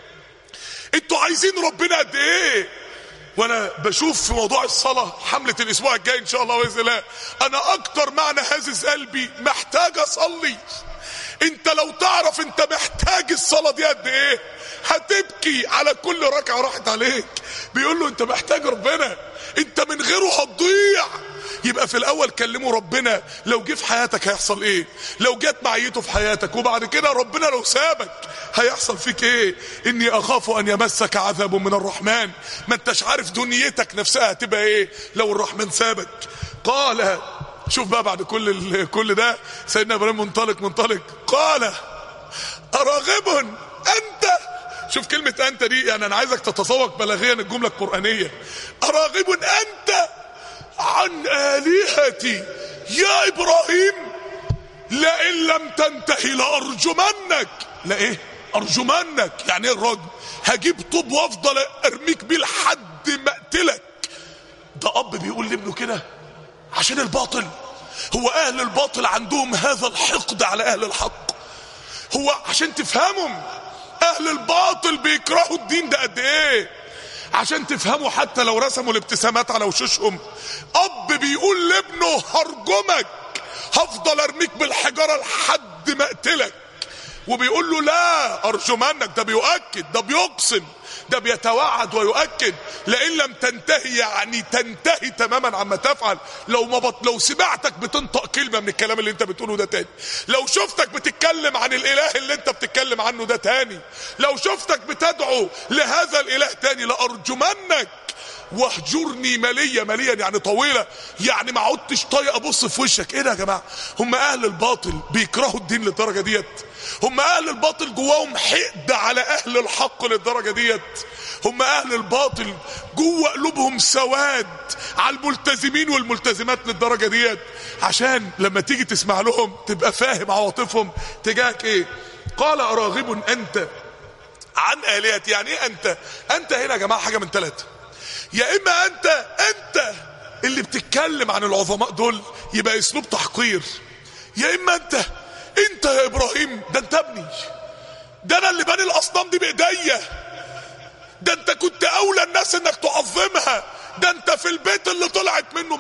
انتوا عايزين ربنا قد ايه. وانا بشوف في موضوع الصلاه حمله الاسبوع الجاي ان شاء الله باذن الله، انا اكتر معنى هازز قلبي محتاج اصلي. انت لو تعرف انت محتاج الصلاه دي قد ايه هتبكي على كل ركعه راحت عليك. بيقول له انت محتاج ربنا، انت من غيره هتضيع. يبقى في الاول كلموا ربنا لو جه في حياتك هيحصل ايه، لو جت معيته في حياتك، وبعد كده ربنا لو سابك هيحصل فيك ايه. اني اخاف ان يمسك عذاب من الرحمن. ما انتش عارف دنيتك نفسها هتبقى ايه لو الرحمن سابك. قال شوف بقى بعد كل كل ده سيدنا ابراهيم منطلق منطلق قال اراغب انت. شوف كلمة انت دي، يعني انا عايزك تتذوق بلاغيا الجملة القرآنية. اراغب انت عن آلهتي يا ابراهيم لئن لم تنتهي لارجمنك. لا ايه ارجمنك؟ يعني ايه الرجم؟ هجيب طوب وافضل ارميك بيه لحد ما اقتلك. ده اب بيقول لابنه كده عشان الباطل. هو اهل الباطل عندهم هذا الحقد على اهل الحق. هو عشان تفهمهم اهل الباطل بيكرهوا الدين ده قد ايه، عشان تفهموا حتى لو رسموا الابتسامات على وشوشهم. اب بيقول لابنه هرجمك، هفضل ارميك بالحجارة لحد ما اقتلك، وبيقول له لا ارجمنك. ده بيؤكد، ده بيقسم، ده بيتوعد ويؤكد. لئن لم تنتهي يعني تنتهي تماما عما تفعل. لو ما بط... لو سمعتك بتنطق كلمة من الكلام اللي انت بتقوله ده تاني، لو شفتك بتتكلم عن الاله اللي انت بتتكلم عنه ده تاني، لو شفتك بتدعو لهذا الاله تاني لارجمنك واهجرني مليا. مليا يعني طويلة، يعني ما عدتش طايق ابص في وشك. ايه ده يا جماعة؟ هم اهل الباطل بيكرهوا الدين للدرجة ديت؟ هم اهل الباطل جواهم حقد على اهل الحق للدرجة ديت؟ هم اهل الباطل جوا قلوبهم سواد على الملتزمين والملتزمات للدرجة ديت؟ عشان لما تيجي تسمع لهم تبقى فاهم عواطفهم تجاهك ايه. قال اراغب انت عن آلهتي. يعني ايه انت؟ انت هنا يا جماعة حاجة من ثلاثة. يا اما انت انت اللي بتتكلم عن العظماء دول يبقى اسلوب تحقير، يا اما انت انت يا ابراهيم، ده انت ابني، ده انا اللي باني الاصنام دي بايديا، ده انت كنت اولى الناس انك تعظمها، ده انت في البيت اللي طلعت منه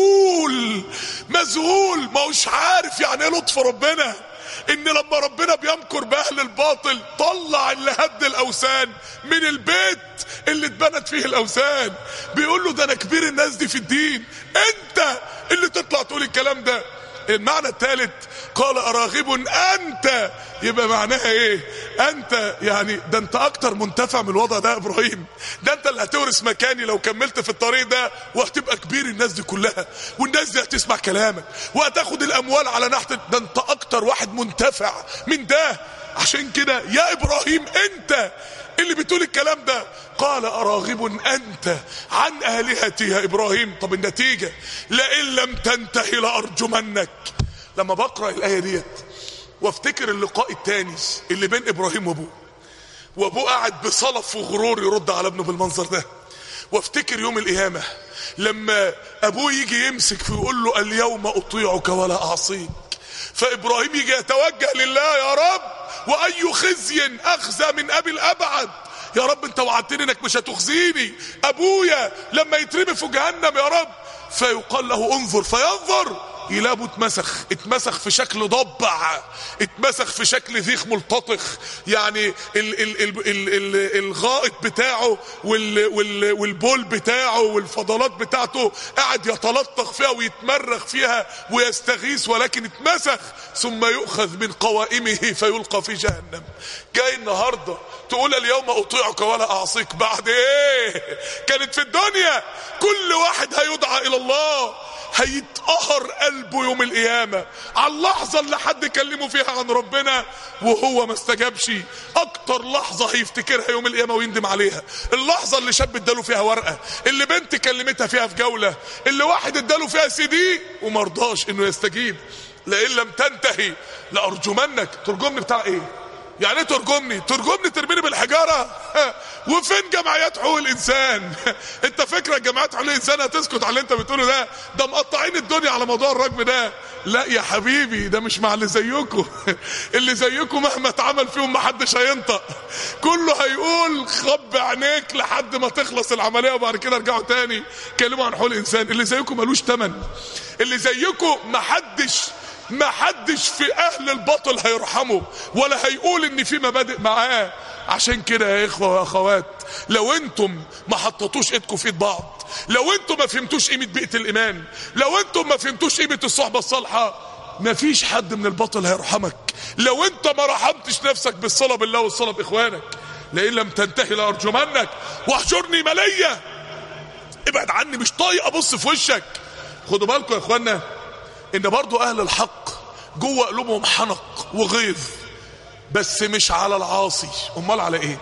مذهول مذهول ما هوش عارف يعني ايه لطف ربنا، ان لما ربنا بيمكر باهل الباطل طلع اللي هد الاوثان من البيت اللي اتبنت فيه الاوثان. بيقول له ده انا كبير الناس دي في الدين، انت اللي تطلع تقول الكلام ده. المعنى الثالث قال اراغب انت، يبقى معناها ايه؟ انت يعني ده انت اكتر منتفع من الوضع ده يا ابراهيم، ده انت اللي هتورث مكاني لو كملت في الطريق ده، وهتبقى كبير الناس دي كلها، والناس دي هتسمع كلامك وهتاخد الاموال على نحت، ده انت اكتر واحد منتفع من ده. عشان كده يا ابراهيم انت اللي بتقول الكلام ده. قال اراغب انت عن الهتي يا ابراهيم. طب النتيجة لئن لم تنتهي لارجمنك. لما بقرأ الايه ديت وافتكر اللقاء التاني اللي بين ابراهيم وابوه، وابوه قاعد بصلف وغرور يرد على ابنه بالمنظر ده، وافتكر يوم القيامة لما ابوه يجي يمسك فيه ويقول له اليوم اطيعك ولا اعصيك، فابراهيم يجي يتوجه لله، يا رب واي خزي اخزى من ابي الابعد، يا رب انت وعدتني انك مش هتخزيني، ابويا لما يترمي في جهنم يا رب. فيقال له انظر، فينظر يلاقي ابوه اتمسخ اتمسخ في شكل ضبع، اتمسخ في شكل ذيخ ملتطخ، يعني ال ال ال ال ال الغائط بتاعه وال وال والبول بتاعه والفضلات بتاعته قاعد يتلطخ فيها ويتمرغ فيها ويستغيث، ولكن اتمسخ. ثم يؤخذ من قوائمه فيلقى في جهنم. جاي النهارده تقول اليوم اطيعك ولا اعصيك، بعد ايه؟ كانت في الدنيا كل واحد هيدعى الى الله هيتقهر قلبه يوم القيامة على اللحظة اللي حد كلمه فيها عن ربنا وهو ما استجابش. اكتر لحظة هيفتكرها يوم القيامة ويندم عليها اللحظة اللي شاب اداله فيها ورقة، اللي بنت كلمتها فيها في جولة، اللي واحد اداله فيها سي دي ومرضاش انه يستجيب. لئن لم تنتهي لارجمنك. ترجمني بتاع ايه؟ يعني ايه ترجمني؟ ترجمني ترميني بالحجارة؟ وفين جمعيات حقوق الانسان؟ انت فكرة جمعيات حقوق الانسان هتسكت على اللي انت بتقوله ده؟ ده مقطعين الدنيا على موضوع الرجم ده. لا يا حبيبي، ده مش مع اللي زيكم. اللي زيكم مهما اتعمل فيهم محدش هينطق، كله هيقول خب عينيك لحد ما تخلص العملية وبعد كده ارجعوا تاني كلموا عن حقوق الانسان. اللي زيكم ملوش تمن، اللي زيكم محدش ما حدش في اهل الباطل هيرحمه ولا هيقول ان في مبادئ معاه. عشان كده يا اخوة واخوات، لو انتم ما حطتوش ايدكم في ايد بعض، لو انتم ما فهمتوش قيمة بيئة الايمان، لو انتم ما فهمتوش قيمة الصحبة الصالحة، ما فيش حد من الباطل هيرحمك. لو انت ما رحمتش نفسك بالصلاة بالله والصلاة باخوانك. لئن لم تنتهي لارجمنك واهجرني مليا. ابعد عني، مش طايق ابص في وشك. خدوا بالكم يا اخوانا ان برضو اهل الحق جوه قلوبهم حنق وغيظ، بس مش على العاصي، امال على ايه؟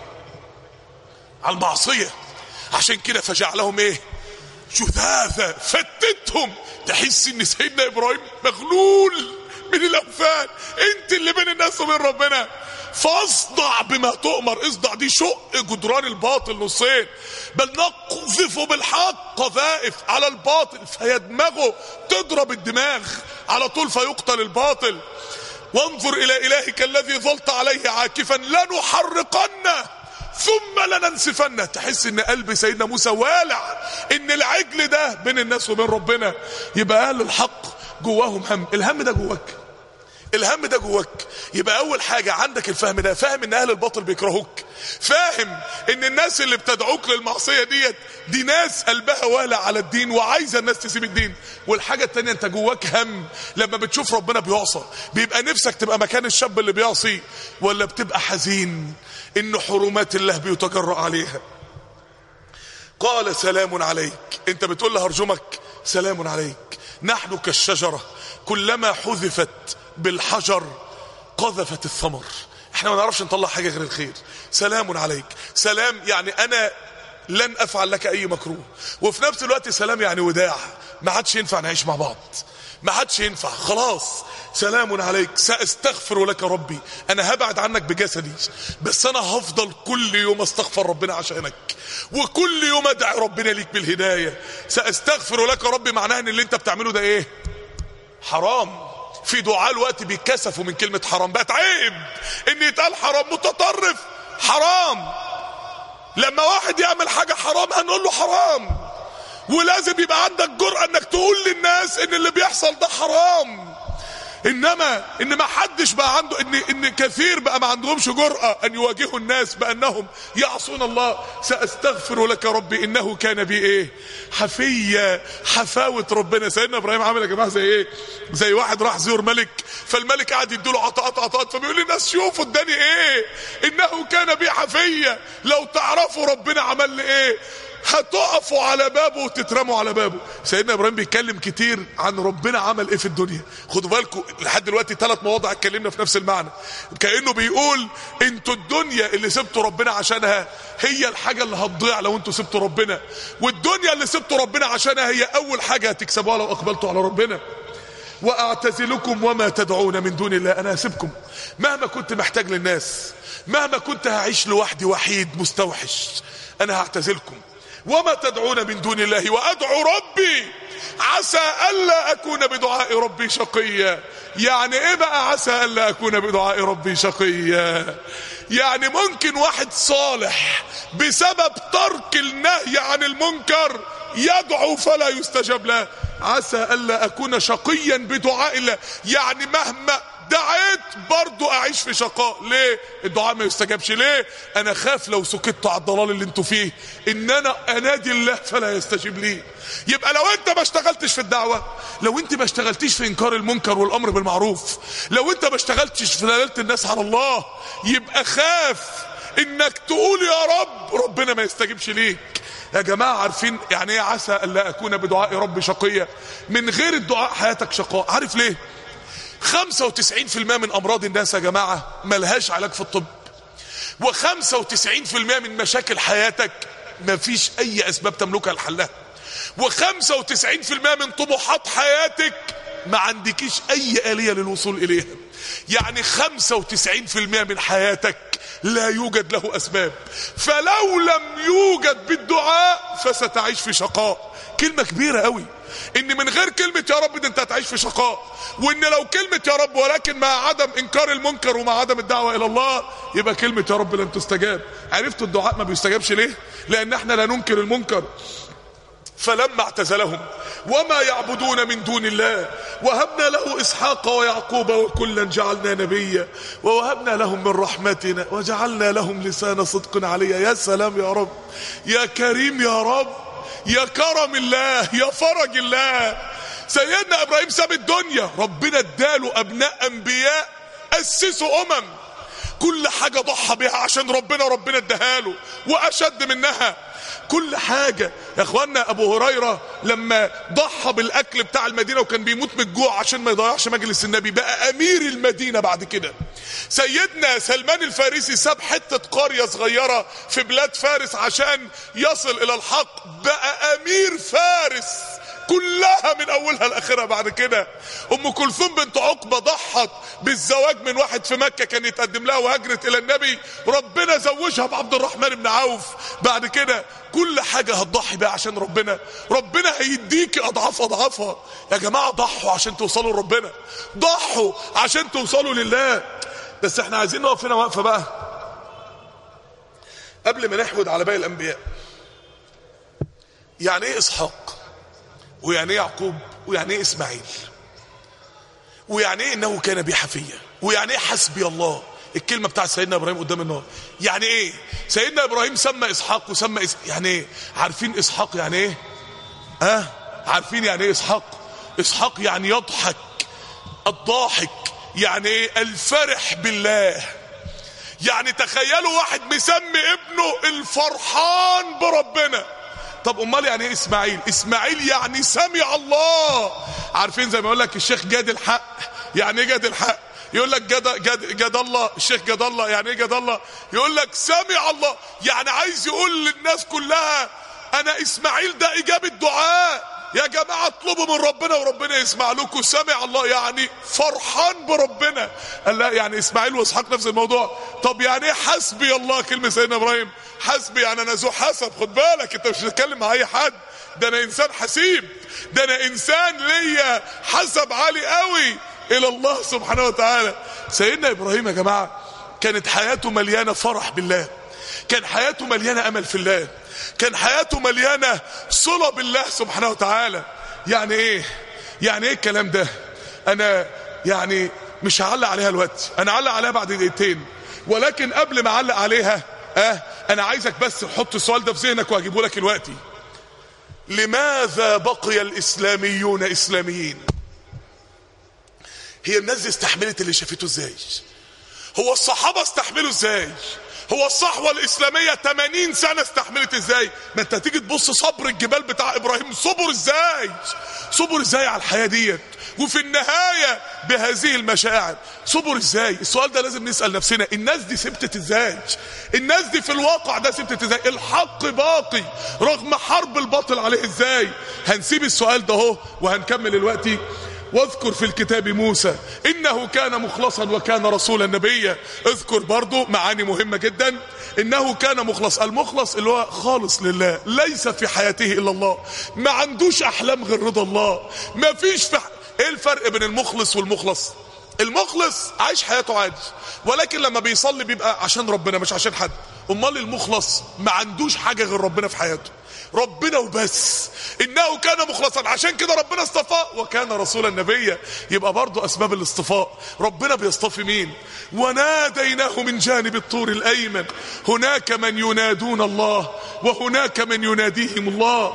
على المعصية. عشان كده فجعلهم ايه؟ جثاثا، فتتهم. تحس ان سيدنا ابراهيم مغلول من الاوثان، انت اللي بين الناس وبين ربنا. فاصدع بما تؤمر. اصدع دي شق جدران الباطل نصين، بل نقذف بالحق قذائف على الباطل فيدمغه، تضرب الدماغ على طول فيقتل الباطل. وانظر الى الهك الذي ظلت عليه عاكفا لنحرقنه ثم لننسفنه. تحس ان قلب سيدنا موسى والع ان العجل ده بين الناس وبين ربنا. يبقى اهل الحق جواهم هم. الهم ده جواك، الهم ده جواك. يبقى اول حاجة عندك الفهم ده، فاهم ان اهل الباطل بيكرهوك، فاهم ان الناس اللي بتدعوك للمعصية ديت دي ناس قلبها والع على الدين وعايزة الناس تسيب الدين. والحاجة التانية انت جواك هم لما بتشوف ربنا بيعصى، بيبقى نفسك تبقى مكان الشاب اللي بيعصي، ولا بتبقى حزين ان حرمات الله بيتجرأ عليها. قال سلام عليك. انت بتقول له هرجمك، سلام عليك. نحن كالشجرة كلما حذفت بالحجر قذفت الثمر. احنا ما نعرفش نطلع حاجة غير الخير. سلام عليك. سلام يعني انا لن افعل لك اي مكروه، وفي نفس الوقت سلام يعني وداع، ما عادش ينفع نعيش مع بعض، ما عادش ينفع خلاص. سلام عليك، ساستغفر لك ربي. انا هبعد عنك بجسدي، بس انا هفضل كل يوم استغفر ربنا عشانك، وكل يوم ادعي ربنا ليك بالهداية. ساستغفر لك ربي معناها ان اللي انت بتعمله ده ايه؟ حرام. في دعاء الوقت بيتكسفوا من كلمة حرام، بقت عيب ان يتقال حرام، متطرف حرام. لما واحد يعمل حاجة حرام هنقول له حرام، ولازم يبقى عندك جرأة انك تقول للناس ان اللي بيحصل ده حرام. انما ان ما حدش بقى عنده، ان ان كثير بقى ما عندهمش جرأة ان يواجهوا الناس بانهم يعصون الله. ساستغفر لك ربي انه كان بي ايه حفية. حفاوة ربنا. سيدنا ابراهيم عمل يا جماعة زي ايه؟ زي واحد راح زور ملك، فالملك قاعد يديله عطاءات عطاءات، فبيقول للناس شوفوا اداني ايه، انه كان بي حفية. لو تعرفوا ربنا عمل لي ايه هتقفوا على بابه وتترموا على بابه. سيدنا ابراهيم بيتكلم كتير عن ربنا عمل ايه في الدنيا. خدوا بالكم لحد دلوقتي ثلاث مواضع اتكلمنا في نفس المعنى، كأنه بيقول انتوا الدنيا اللي سبتوا ربنا عشانها هي الحاجة اللي هتضيع لو انتوا سبتوا ربنا، والدنيا اللي سبتوا ربنا عشانها هي اول حاجة هتكسبوها لو اقبلتوا على ربنا. واعتزلكم وما تدعون من دون الله. انا هسيبكم مهما كنت محتاج للناس، مهما كنت هعيش لوحدي وحيد مستوحش، انا هعتزلكم وما تدعون من دون الله وادعو ربي عسى الا اكون بدعاء ربي شقيا. يعني ايه بقى عسى الا اكون بدعاء ربي شقيا؟ يعني ممكن واحد صالح بسبب ترك النهي عن المنكر يدعو فلا يستجاب له. عسى الا اكون شقيا بدعاء الله، يعني مهما دعيت برضو اعيش في شقاء. ليه الدعاء ما يستجابش؟ ليه؟ انا خاف لو سكت على الضلال اللي انتوا فيه ان انا انادي الله فلا يستجيب لي. يبقى لو انت ما اشتغلتش في الدعوة، لو انت ما اشتغلتيش في انكار المنكر والامر بالمعروف، لو انت ما اشتغلتش في دلالة الناس على الله، يبقى خاف انك تقول يا رب ربنا ما يستجيبش ليك. يا جماعة عارفين يعني ايه عسى الا اكون بدعاء ربي شقيا؟ من غير الدعاء حياتك شقاء. عارف ليه؟ خمسة وتسعين في المية من امراض الناس يا جماعة ملهاش علاج في الطب، وخمسة وتسعين في المية من مشاكل حياتك مفيش اي اسباب تملكها لحلها، وخمسة وتسعين في المية من طموحات حياتك ما عندكيش اي آلية للوصول اليها. يعني خمسة وتسعين في المية من حياتك لا يوجد له اسباب، فلو لم يوجد بالدعاء فستعيش في شقاء. كلمة كبيرة قوي ان من غير كلمة يا رب ده انت هتعيش في شقاء، وان لو كلمة يا رب ولكن مع عدم انكار المنكر ومع عدم الدعوة الى الله يبقى كلمة يا رب لن تستجاب. عرفتوا الدعاء ما بيستجابش ليه؟ لان احنا لا ننكر المنكر. فلما اعتزلهم وما يعبدون من دون الله وهبنا له اسحاق ويعقوب وكلا جعلنا نبيا ووهبنا لهم من رحمتنا وجعلنا لهم لسان صدق عليا. يا سلام يا رب، يا كريم يا رب، يا كرم الله، يا فرج الله. سيدنا ابراهيم ساب الدنيا، ربنا اداله ابناء انبياء اسسوا امم، كل حاجة ضحى بها عشان ربنا ربنا اداها واشد منها كل حاجة. يا اخوانا ابو هريرة لما ضحى بالاكل بتاع المدينة وكان بيموت من الجوع عشان ما يضيعش مجلس النبي بقى امير المدينة بعد كده. سيدنا سلمان الفارسي ساب حتة قرية صغيرة في بلاد فارس عشان يصل الى الحق بقى امير فارس كلها من اولها لاخرها بعد كده. ام كلثوم بنت عقبة ضحت بالزواج من واحد في مكة كان يتقدم لها وهجرت الى النبي، ربنا زوجها بعبد الرحمن بن عوف بعد كده. كل حاجة هتضحي بها عشان ربنا، ربنا هيديك اضعاف اضعافها. يا جماعة ضحوا عشان توصلوا لربنا، ضحوا عشان توصلوا لله. بس احنا عايزين نقف هنا وقفة بقى قبل ما نحود على باقي الانبياء. يعني ايه اسحاق؟ ويعني ايه يعقوب؟ ويعني ايه اسماعيل؟ ويعني ايه انه كان بي حفيا؟ ويعني ايه حسبي الله؟ الكلمة بتاعت سيدنا ابراهيم قدام النار يعني ايه؟ سيدنا ابراهيم سمى اسحاق وسمى إس... يعني ايه؟ عارفين اسحاق يعني ايه؟ ها؟ أه؟ عارفين يعني ايه اسحاق؟ اسحاق يعني يضحك، الضاحك، يعني ايه؟ الفرح بالله. يعني تخيلوا واحد مسمي ابنه الفرحان بربنا. طب امال يعني ايه اسماعيل؟ اسماعيل يعني سمع الله. عارفين زي ما يقول لك الشيخ جاد الحق، يعني ايه جاد الحق؟ يقول لك جد جد جد الله، الشيخ جد الله، يعني ايه جد الله؟ يقول لك سمع الله، يعني عايز يقول للناس كلها انا اسماعيل ده اجابة دعاء. يا جماعة اطلبوا من ربنا وربنا يسمع لكم. سمع الله يعني فرحان بربنا. قال لا يعني اسماعيل واسحاق نفس الموضوع. طب يعني ايه حسبي الله؟ كلمة سيدنا ابراهيم حسبي يعني انا ذو حسب. خد بالك انت مش بتتكلم مع اي حد، ده انا انسان حسيب، ده انا انسان ليا حسب عالي قوي. الى الله سبحانه وتعالى. سيدنا ابراهيم يا جماعة كانت حياته مليانة فرح بالله، كان حياته مليانة امل في الله، كان حياته مليانة صلة بالله سبحانه وتعالى. يعني ايه يعني ايه الكلام ده؟ انا يعني مش هعلق عليها الوقت، انا هعلق عليها بعد دقيقتين، ولكن قبل ما اعلق عليها اه انا عايزك بس حط السؤال ده في ذهنك وهجيبه لك دلوقتي. لماذا بقي الاسلاميون اسلاميين؟ هي الناس دي استحملت اللي شافته ازاي؟ هو الصحابة استحملوا ازاي؟ هو الصحوة الاسلامية ثمانين سنة استحملت ازاي؟ ما انت تيجي تبص صبر الجبال بتاع ابراهيم، صبر ازاي؟ صبر ازاي على الحياة ديت؟ وفي النهاية بهذه المشاعر صبر ازاي؟ السؤال ده لازم نسأل نفسنا. الناس دي سبتت ازاي؟ الناس دي في الواقع ده سبتت ازاي؟ الحق باقي رغم حرب الباطل عليه ازاي؟ هنسيب السؤال ده اهو وهنكمل دلوقتي. واذكر في الكتاب موسى انه كان مخلصا وكان رسولا نبيا. اذكر برضو معاني مهمة جدا. انه كان مخلص، المخلص اللي هو خالص لله، ليس في حياته الا الله، ما عندوش احلام غير رضا الله، ما فيش في ح... ايه الفرق بين المخلص والمخلص؟ المخلص عايش حياته عادي، ولكن لما بيصلي بيبقى عشان ربنا مش عشان حد. امال المخلص ما عندوش حاجة غير ربنا في حياته، ربنا وبس. انه كان مخلصا، عشان كده ربنا اصطفاه وكان رسولا نبيا. يبقى برضو اسباب الاصطفاء، ربنا بيصطفي مين؟ وناديناه من جانب الطور الايمن هناك من ينادون الله وهناك من يناديهم الله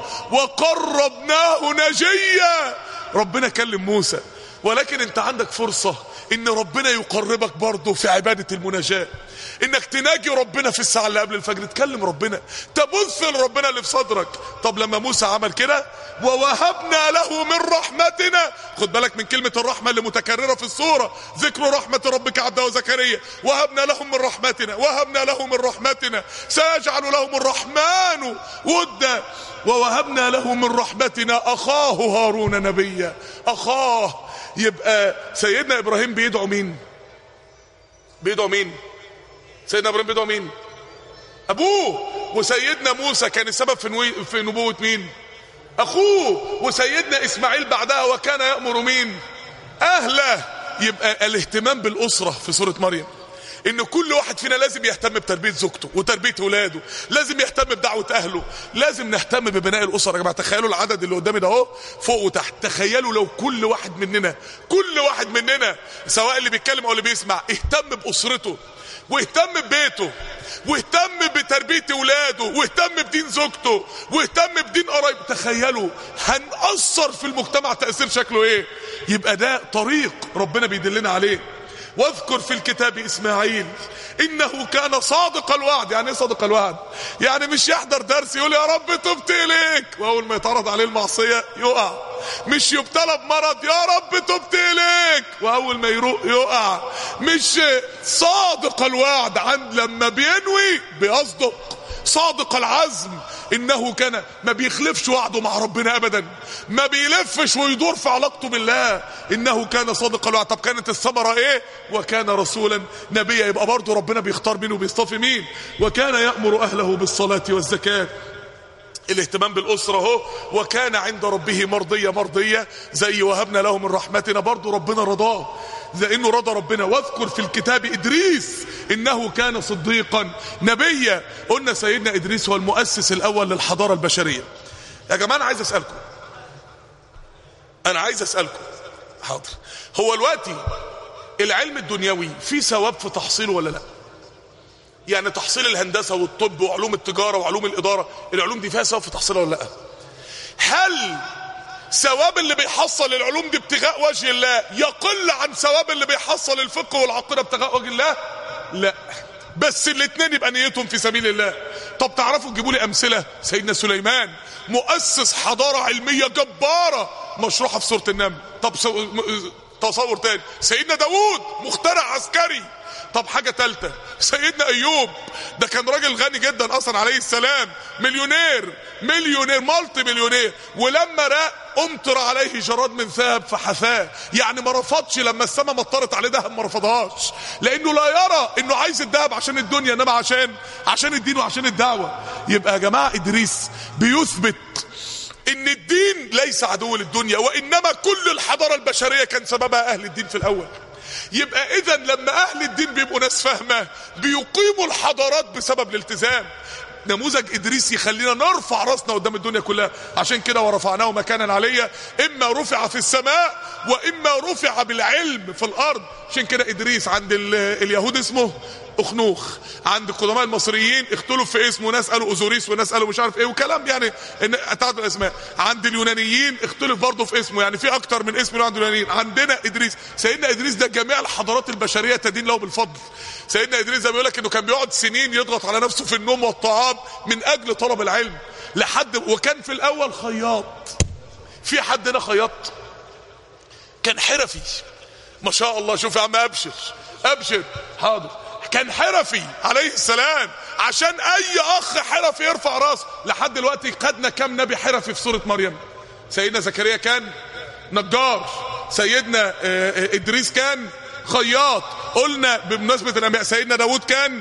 وقربناه نجيا. ربنا كلم موسى، ولكن انت عندك فرصة ان ربنا يقربك برضو في عبادة المناجاة، انك تناجي ربنا في الساعة اللي قبل الفجر، تكلم ربنا، تبث لربنا اللي في صدرك. طب لما موسى عمل كده ووهبنا له من رحمتنا، خد بالك من كلمة الرحمة اللي متكررة في السورة، ذكر رحمة ربك عبده زكريا، وهبنا لهم من رحمتنا، وهبنا له من رحمتنا، سيجعل لهم الرحمن ودا، ووهبنا له من رحمتنا اخاه هارون نبيا. اخاه، يبقى سيدنا ابراهيم بيدعو مين؟ بيدعو مين؟ سيدنا ابراهيم بيدعو مين؟ ابوه. وسيدنا موسى كان السبب في, نوي... في نبوة مين؟ اخوه. وسيدنا اسماعيل بعدها وكان يأمر مين؟ اهله. يبقى الاهتمام بالاسرة في سورة مريم، ان كل واحد فينا لازم يهتم بتربية زوجته وتربية ولاده، لازم يهتم بدعوة اهله، لازم نهتم ببناء الاسر. يا جماعه تخيلوا العدد اللي قدامي ده اهو فوق وتحت، تخيلوا لو كل واحد مننا كل واحد مننا سواء اللي بيتكلم او اللي بيسمع اهتم باسرته واهتم ببيته واهتم بتربية اولاده واهتم بدين زوجته واهتم بدين قرايبه، تخيلوا هنأثر في المجتمع تأثير شكله ايه. يبقى ده طريق ربنا بيدلنا عليه. واذكر في الكتاب اسماعيل انه كان صادق الوعد. يعني ايه صادق الوعد؟ يعني مش يحضر درس يقول يا رب تبت اليك واول ما يتعرض عليه المعصية يقع، مش يبتلى بمرض يا رب تبت اليك واول ما يروق يقع، مش صادق الوعد عن لما بينوي بيصدق، صادق العزم. انه كان ما بيخلفش وعده مع ربنا ابدا، ما بيلفش ويدور في علاقته بالله، انه كان صادق الوعد. طب كانت الثمرة ايه؟ وكان رسولا نبيا. يبقى برضه ربنا بيختار مين وبيصطفي مين. وكان يأمر اهله بالصلاة والزكاة، الاهتمام بالاسرة اهو. وكان عند ربه مرضية مرضية زي وهبنا له من رحمتنا، برضه ربنا رضاه لانه رضى ربنا. واذكر في الكتاب ادريس انه كان صديقا نبيا. قلنا سيدنا ادريس هو المؤسس الاول للحضارة البشرية. يا جماعة انا عايز اسألكم انا عايز اسألكم حاضر، هو الوقت العلم الدنيوي فيه ثواب في تحصيله ولا لا؟ يعني تحصيل الهندسة والطب وعلوم التجارة وعلوم الادارة، العلوم دي فيها ثواب في تحصيلها ولا لا؟ هل ثواب اللي بيحصل العلوم دي ابتغاء وجه الله يقل عن ثواب اللي بيحصل الفقه والعقيدة ابتغاء وجه الله؟ لا، بس الاثنين يبقى نيتهم في سبيل الله. طب تعرفوا تجيبوا لي امثله؟ سيدنا سليمان مؤسس حضاره علميه جباره مشروحه في سوره النمل. طب تصور تاني، سيدنا داوود مخترع عسكري. طب حاجه ثالثه، سيدنا ايوب ده كان راجل غني جدا اصلا عليه السلام، مليونير مليونير مالتي مليونير، ولما راق امطر عليه جراد من ذهب فحثاه. يعني ما رفضش لما السماء مطرت عليه ذهب، ما رفضهاش لانه لا يرى انه عايز الذهب عشان الدنيا، انما عشان عشان الدين وعشان الدعوه. يبقى يا جماعه ادريس بيثبت ان الدين ليس عدو للدنيا، وانما كل الحضارة البشرية كان سببها اهل الدين في الاول. يبقى اذا لما اهل الدين بيبقوا ناس فاهمة بيقيموا الحضارات بسبب الالتزام. نموذج ادريس يخلينا نرفع راسنا قدام الدنيا كلها. عشان كده ورفعناه مكانا عليا، اما رفع في السماء واما رفع بالعلم في الارض. عشان كده ادريس عند اليهود اسمه اخنوخ، عند القدماء المصريين اختلف في اسمه، ناس قالوا اوزوريس وناس قالوا مش عارف ايه وكلام، يعني ان تعدد الاسماء. عند اليونانيين اختلف برضه في اسمه، يعني في اكتر من اسم عند اليونانيين. عندنا ادريس، سيدنا ادريس ده جميع الحضارات البشريه تدين له بالفضل. سيدنا ادريس ده بيقول لك انه كان بيقعد سنين يضغط على نفسه في النوم والطعام من اجل طلب العلم، لحد وكان في الاول خياط. في حد هنا خياط؟ كان حرفي ما شاء الله. شوف يا عم ابشر ابشر حاضر. كان حرفي عليه السلام، عشان اي اخ حرفي يرفع راسه. لحد دلوقتي خدنا كام نبي حرفي في سورة مريم؟ سيدنا زكريا كان نجار، سيدنا ادريس كان خياط. قلنا بمناسبة الانبياء سيدنا داود كان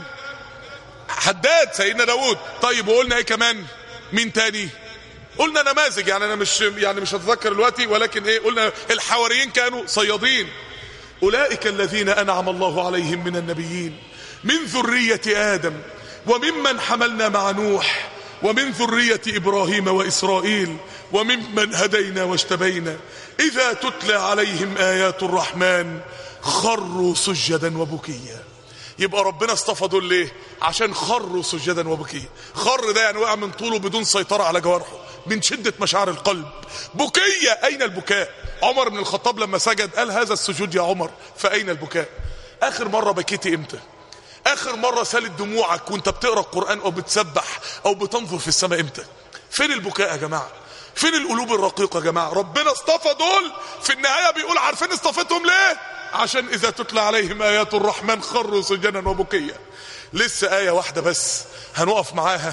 حداد، سيدنا داود. طيب وقلنا ايه كمان؟ مين تاني؟ قلنا نماذج، يعني انا مش يعني مش هتذكر دلوقتي، ولكن ايه قلنا؟ الحواريين كانوا صيادين. اولئك الذين انعم الله عليهم من النبيين من ذرية آدم وممن حملنا مع نوح ومن ذرية إبراهيم وإسرائيل وممن هدينا واجتبينا إذا تتلى عليهم آيات الرحمن خروا سجدا وبكيا. يبقى ربنا اصطفى دول ليه؟ عشان خروا سجدا وبكيا. خر ده يعني وقع من طوله بدون سيطرة على جوارحه من شدة مشاعر القلب. بكيا، أين البكاء؟ عمر بن الخطاب لما سجد قال هذا السجود يا عمر، فأين البكاء؟ آخر مرة بكيتي امتى؟ اخر مرة سالت دموعك وانت بتقرأ القرآن او بتسبح او بتنظر في السماء امتى؟ فين البكاء يا جماعة؟ فين القلوب الرقيقة يا جماعة؟ ربنا اصطفى دول في النهاية بيقول عارفين اصطفتهم ليه؟ عشان اذا تتلى عليهم ايات الرحمن خروا سجدا وبكيا. لسه آية واحدة بس هنقف معاها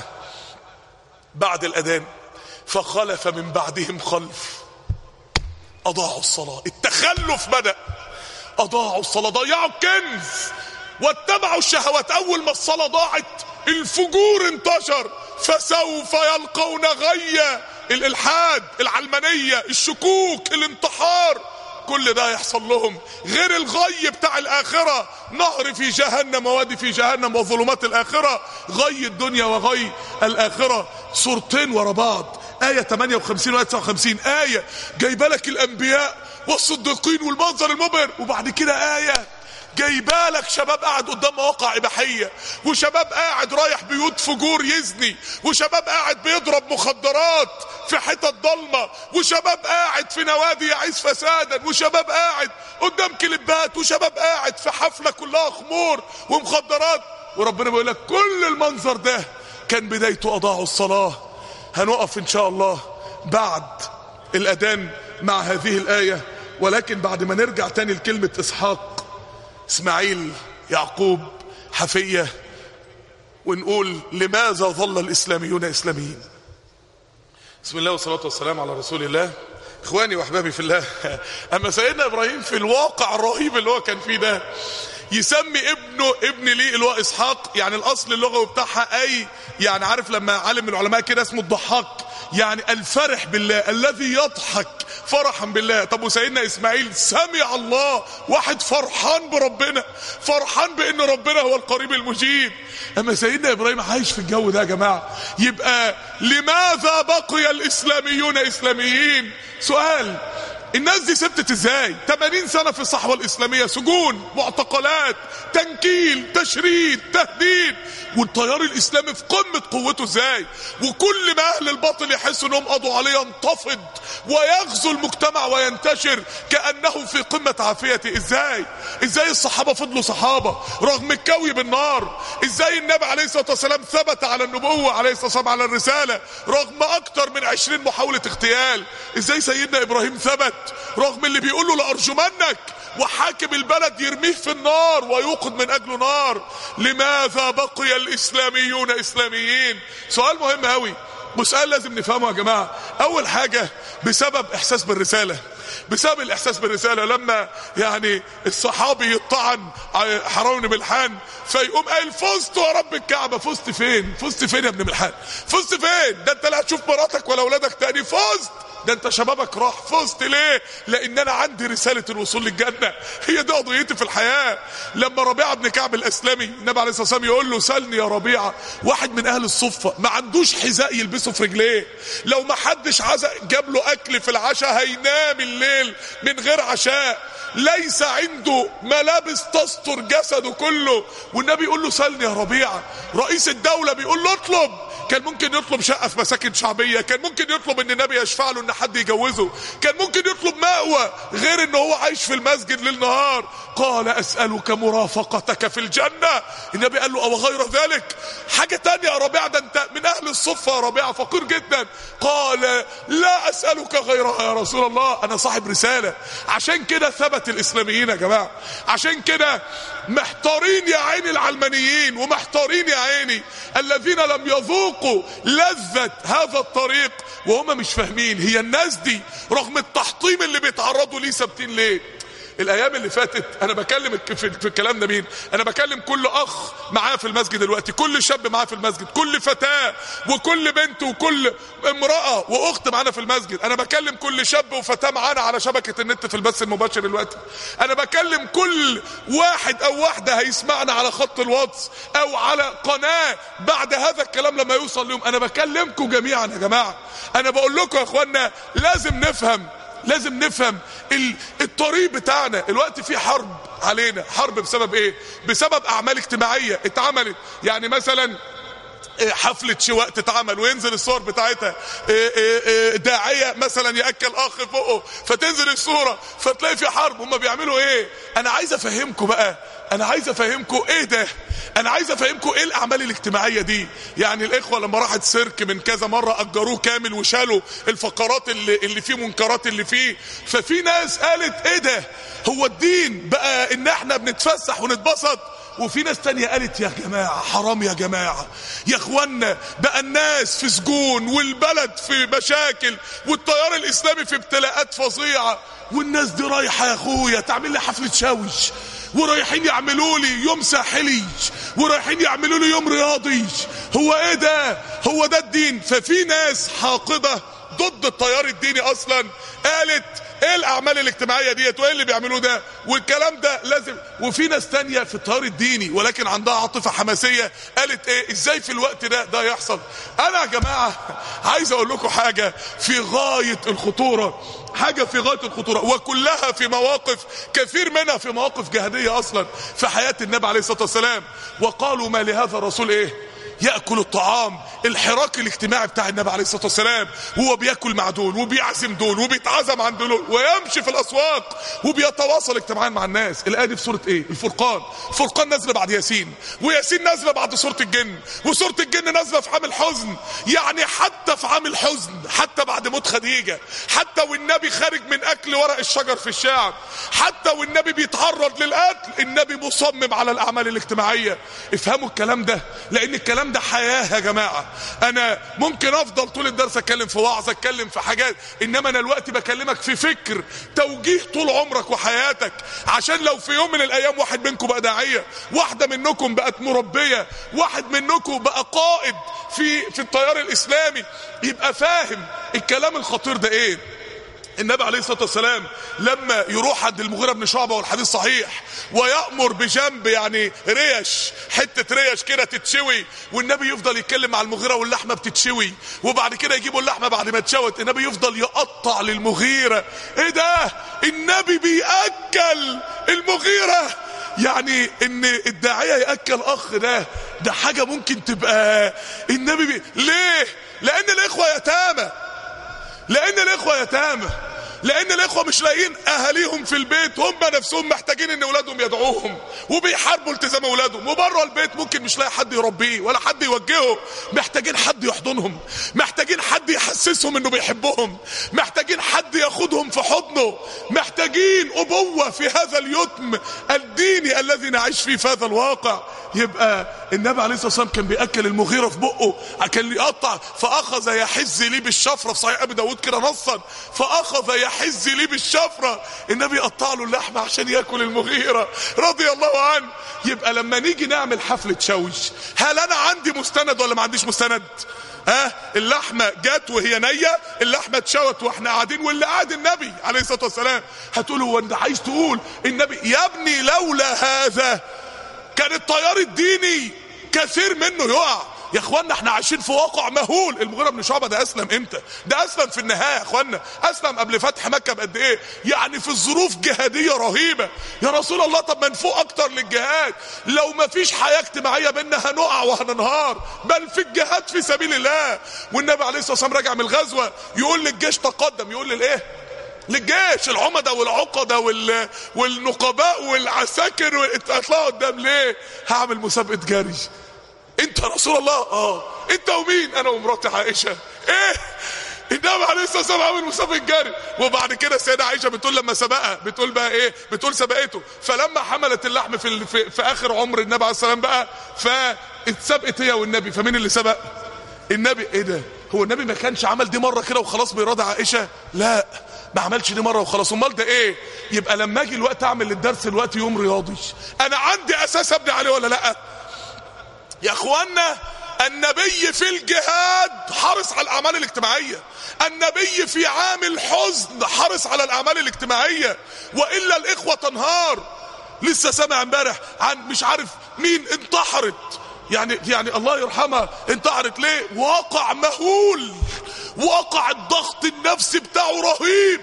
بعد الأذان. فخلف من بعدهم خلف اضاعوا الصلاة. التخلف بدأ. اضاعوا الصلاة، ضيعوا الكنز واتبعوا الشهوات. اول ما الصلاة ضاعت الفجور انتشر. فسوف يلقون غيا. الالحاد، العلمانية، الشكوك، الانتحار، كل ده يحصل لهم. غير الغي بتاع الاخرة، نهر في جهنم ووادي في جهنم وظلمات الاخرة. غي الدنيا وغي الاخرة. صورتين ورا بعض، آية ثمانية وخمسين وآية تسعة وخمسين. آية جايبه لك الانبياء والصديقين والمنظر المبهر، وبعد كده آية جايبالك شباب قاعد قدام مواقع اباحيه، وشباب قاعد رايح بيوت فجور يزني، وشباب قاعد بيضرب مخدرات في حتت ضلمه، وشباب قاعد في نوادي يعيش فسادا، وشباب قاعد قدام كليبات، وشباب قاعد في حفله كلها خمور ومخدرات. وربنا بيقول لك كل المنظر ده كان بدايته اضاعوا الصلاه. هنقف ان شاء الله بعد الاذان مع هذه الايه، ولكن بعد ما نرجع تاني لكلمه اسحاق، اسماعيل، يعقوب، حفية، ونقول لماذا ظل الاسلاميون اسلاميين. بسم الله والصلاة والسلام على رسول الله. اخواني واحبابي في الله، اما سيدنا ابراهيم في الواقع الرهيب اللي هو كان فيه ده يسمي ابنه ابن ليه اللي هو اسحاق، يعني الاصل اللغوي بتاعها اي يعني عارف لما عالم من العلماء كده اسمه الضحاك، يعني الفرح بالله، الذي يضحك فرحا بالله. طب وسيدنا اسماعيل سمع الله، واحد فرحان بربنا، فرحان بان ربنا هو القريب المجيب. اما سيدنا ابراهيم عايش في الجو ده يا جماعه. يبقى لماذا بقي الاسلاميون اسلاميين؟ سؤال، الناس دي ثبتت ازاي؟ ثمانين سنة في الصحوة الاسلامية، سجون، معتقلات، تنكيل، تشريد، تهديد، والتيار الاسلامي في قمة قوته ازاي؟ وكل ما اهل الباطل يحسوا انهم قضوا عليه ينتفض ويغزو المجتمع وينتشر كأنه في قمة عافيته. ازاي؟ ازاي الصحابة فضلوا صحابة رغم الكوي بالنار؟ ازاي النبي عليه الصلاة والسلام ثبت على النبوة عليه الصلاة والسلام على الرسالة رغم اكتر من عشرين محاولة اغتيال؟ ازاي سيدنا ابراهيم ثبت رغم اللي بيقول له لأرجمنك، وحاكم البلد يرميه في النار ويوقد من اجله نار؟ لماذا بقي الاسلاميون اسلاميين؟ سؤال مهم قوي، وسؤال لازم نفهمه يا جماعة. اول حاجة بسبب احساس بالرسالة. بسبب الاحساس بالرساله. لما يعني الصحابي يطعن حرام بن ملحان فيقوم قايل فزت يا رب الكعبه. فزت فين؟ فزت فين يا ابن ملحان؟ فزت فين؟ ده انت لا هتشوف مراتك ولا اولادك تاني. فزت؟ ده انت شبابك راح. فزت ليه؟ لان انا عندي رسالة الوصول للجنة، هي دي قضيتي في الحياة. لما ربيعة بن كعب الاسلمي النبي عليه الصلاة والسلام يقول له سلني يا ربيعة، واحد من اهل الصفة ما عندوش حذاء يلبسه في رجليه، لو ما حدش جاب له اكل في العشاء هينام الليل من غير عشاء، ليس عنده ملابس تستر جسده كله، والنبي يقول له سلني يا ربيعة. رئيس الدولة بيقول له اطلب. كان ممكن يطلب شقة في مساكن شعبية، كان ممكن يطلب ان النبي يشفع له ان حد يجوزه، كان ممكن يطلب مأوى غير ان هو عايش في المسجد ليل نهار. قال اسألك مرافقتك في الجنة. النبي قال له او غير ذلك؟ حاجة تانية يا ربيعة، ده انت من اهل الصفة يا ربيعة، فقير جدا. قال لا اسألك غيرها يا رسول الله، انا صاحب رسالة. عشان كده ثبت الاسلاميين يا جماعة، عشان كده محتارين يا عيني العلمانيين، ومحتارين يا عيني الذين لم يذوقوا لذة هذا الطريق وهم مش فاهمين هي الناس دي رغم التحطيم اللي بيتعرضوا ليه ثابتين ليه. الايام اللي فاتت انا بكلم في الكلام ده مين؟ انا بكلم كل اخ معاه في المسجد دلوقتي، كل شاب معاه في المسجد، كل فتاة وكل بنت وكل امرأة واخت معانا في المسجد. انا بكلم كل شاب وفتاة معانا على شبكة النت في البث المباشر دلوقتي. انا بكلم كل واحد او واحدة هيسمعنا على خط الواتس او على قناة بعد هذا الكلام لما يوصل لهم. انا بكلمكم جميعا يا جماعة، انا بقول لكم يا اخوانا لازم نفهم، لازم نفهم الطريق بتاعنا. الوقت في حرب علينا، حرب بسبب ايه؟ بسبب اعمال اجتماعية اتعملت. يعني مثلا حفلة شواء تتعمل وينزل الصور بتاعتها، داعية مثلا يأكل اخ فوقه فتنزل الصورة فتلاقي في حرب. هم بيعملوا ايه؟ انا عايز افهمكم بقى، انا عايز افهمكم ايه ده، انا عايز افهمكم ايه الاعمال الاجتماعية دي. يعني الاخوة لما راحت سيرك من كذا مرة اجروه كامل وشالوا الفقرات اللي, اللي فيه منكرات اللي فيه، ففي ناس قالت ايه ده، هو الدين بقى ان احنا بنتفسح ونتبسط؟ وفي ناس تانية قالت يا جماعة حرام يا جماعة يا اخوانا، بقى الناس في سجون والبلد في مشاكل والتيار الاسلامي في ابتلاءات فظيعة، والناس دي رايحة يا اخويا تعمل لي حفلة شاوش، ورايحين يعملوا لي يوم ساحلي، ورايحين يعملوا لي يوم رياضي. هو ايه ده؟ هو ده الدين؟ ففي ناس حاقدة ضد التيار الديني اصلا قالت ايه الاعمال الاجتماعية ديت وايه اللي بيعملوه ده والكلام ده لازم. وفي ناس تانية في التيار الديني ولكن عندها عاطفة حماسية قالت ايه ازاي في الوقت ده ده يحصل. انا يا جماعة عايز اقول لكم حاجة في غاية الخطورة، حاجة في غاية الخطورة، وكلها في مواقف، كثير منها في مواقف جهادية اصلا في حياة النبي عليه الصلاة والسلام. وقالوا ما لهذا الرسول ايه يأكل الطعام. الحراك الاجتماعي بتاع النبي عليه الصلاة والسلام وهو بيأكل مع دول وبيعزم دول وبيتعزم عند دول ويمشي في الأسواق وبيتواصل اجتماعيا مع الناس. الآية دي في سورة ايه؟ الفرقان. الفرقان نازلة بعد ياسين، وياسين نازلة بعد سورة الجن، وسورة الجن نازلة في عام الحزن. يعني حتى في عام الحزن، حتى بعد موت خديجة، حتى والنبي خارج من أكل ورق الشجر في الشعب، حتى والنبي بيتعرض للقتل، النبي مصمم على الأعمال الاجتماعية. افهموا الكلام ده، لأن الكلام ده حياة يا جماعة. انا ممكن افضل طول الدرس اتكلم في وعظ، اتكلم في حاجات، انما انا الوقت بكلمك في فكر توجيه طول عمرك وحياتك، عشان لو في يوم من الايام واحد منكم بقى داعية، واحدة منكم بقت مربية، واحد منكم بقى قائد في في التيار الاسلامي، يبقى فاهم الكلام الخطير ده ايه. النبي عليه الصلاة والسلام لما يروح عند المغيرة بن شعبة والحديث صحيح ويأمر بجنب يعني ريش، حتة ريش كده تتشوي، والنبي يفضل يتكلم مع المغيرة واللحمة بتتشوي، وبعد كده يجيبوا اللحمة بعد ما اتشوت النبي يفضل يقطع للمغيرة. ايه ده؟ النبي بيأكل المغيرة. يعني ان الداعية يأكل اخ ده ده حاجة ممكن تبقى النبي بي... ليه؟ لان الاخوة يتامى، لان الاخوة يتامى، لان الاخوة مش لاقيين اهاليهم في البيت، هم نفسهم محتاجين ان اولادهم يدعوهم وبيحاربوا التزام اولادهم، وبره البيت ممكن مش لاقي حد يربيه ولا حد يوجهه، محتاجين حد يحضنهم، محتاجين حد يحسسهم انه بيحبهم، محتاجين حد ياخدهم في حضنه، محتاجين ابوة في هذا اليتم الديني الذي نعيش فيه في هذا الواقع. يبقى النبي عليه الصلاة والسلام كان بيأكل المغيرة في بقه، كان يقطع، فأخذ يحز لي بالشفرة في صحيح أبي داود كده نصا، فأخذ يحز لي بالشفرة، النبي قطع له اللحمة عشان يأكل المغيرة رضي الله عنه. يبقى لما نيجي نعمل حفلة شوش، هل أنا عندي مستند ولا ما عنديش مستند؟ ها أه؟ اللحمة جت وهي نية، اللحمة اتشوت واحنا قاعدين، واللي قاعد النبي عليه الصلاة والسلام. هتقولوا هو انت عايز تقول النبي؟ يا ابني لولا هذا كان التيار الديني كثير منه يقع. يا اخوانا احنا عايشين في واقع مهول. المغيرة بن شعبة ده اسلم امتى؟ ده اسلم في النهاية يا اخوانا، اسلم قبل فتح مكة بقد ايه؟ يعني في الظروف جهادية رهيبة. يا رسول الله طب ما نفوق اكتر للجهاد، لو ما فيش حياة اجتماعية بينا هنقع وهننهار، بل في الجهاد في سبيل الله. والنبي عليه الصلاة والسلام راجع من الغزوة يقول للجيش تقدم، يقول للايه؟ للجيش، العمدة والعقدة وال... والنقباء والعساكر، اطلعوا قدام ليه؟ هعمل مسابقة جري. انت يا رسول الله؟ اه. انت ومين؟ انا ومراتي عائشة. ايه؟ النبي عليه الصلاة والسلام عامل مسابقة جري. وبعد كده السيدة عائشة بتقول لما سبقها، بتقول بقى ايه؟ بتقول سبقته، فلما حملت اللحم في, ال... في... في اخر عمر النبي عليه الصلاة والسلام بقى، فاتسبقت هي والنبي. فمين اللي سبق؟ النبي. ايه ده؟ هو النبي ما كانش عمل دي مرة كده وخلاص بإرادة عائشة؟ لا، ما عملش دي مرة وخلاص. امال ده ايه؟ يبقى لما اجي الوقت اعمل للدرس الوقت يوم رياضي، انا عندي اساس ابني عليه ولا لا؟ يا اخوانا النبي في الجهاد حرص على الاعمال الاجتماعية، النبي في عام الحزن حرص على الاعمال الاجتماعية، والا الاخوة تنهار. لسه سامع امبارح عن مش عارف مين انتحرت، يعني يعني الله يرحمها، انتحرت ليه؟ واقع مهول، واقع الضغط النفسي بتاعه رهيب.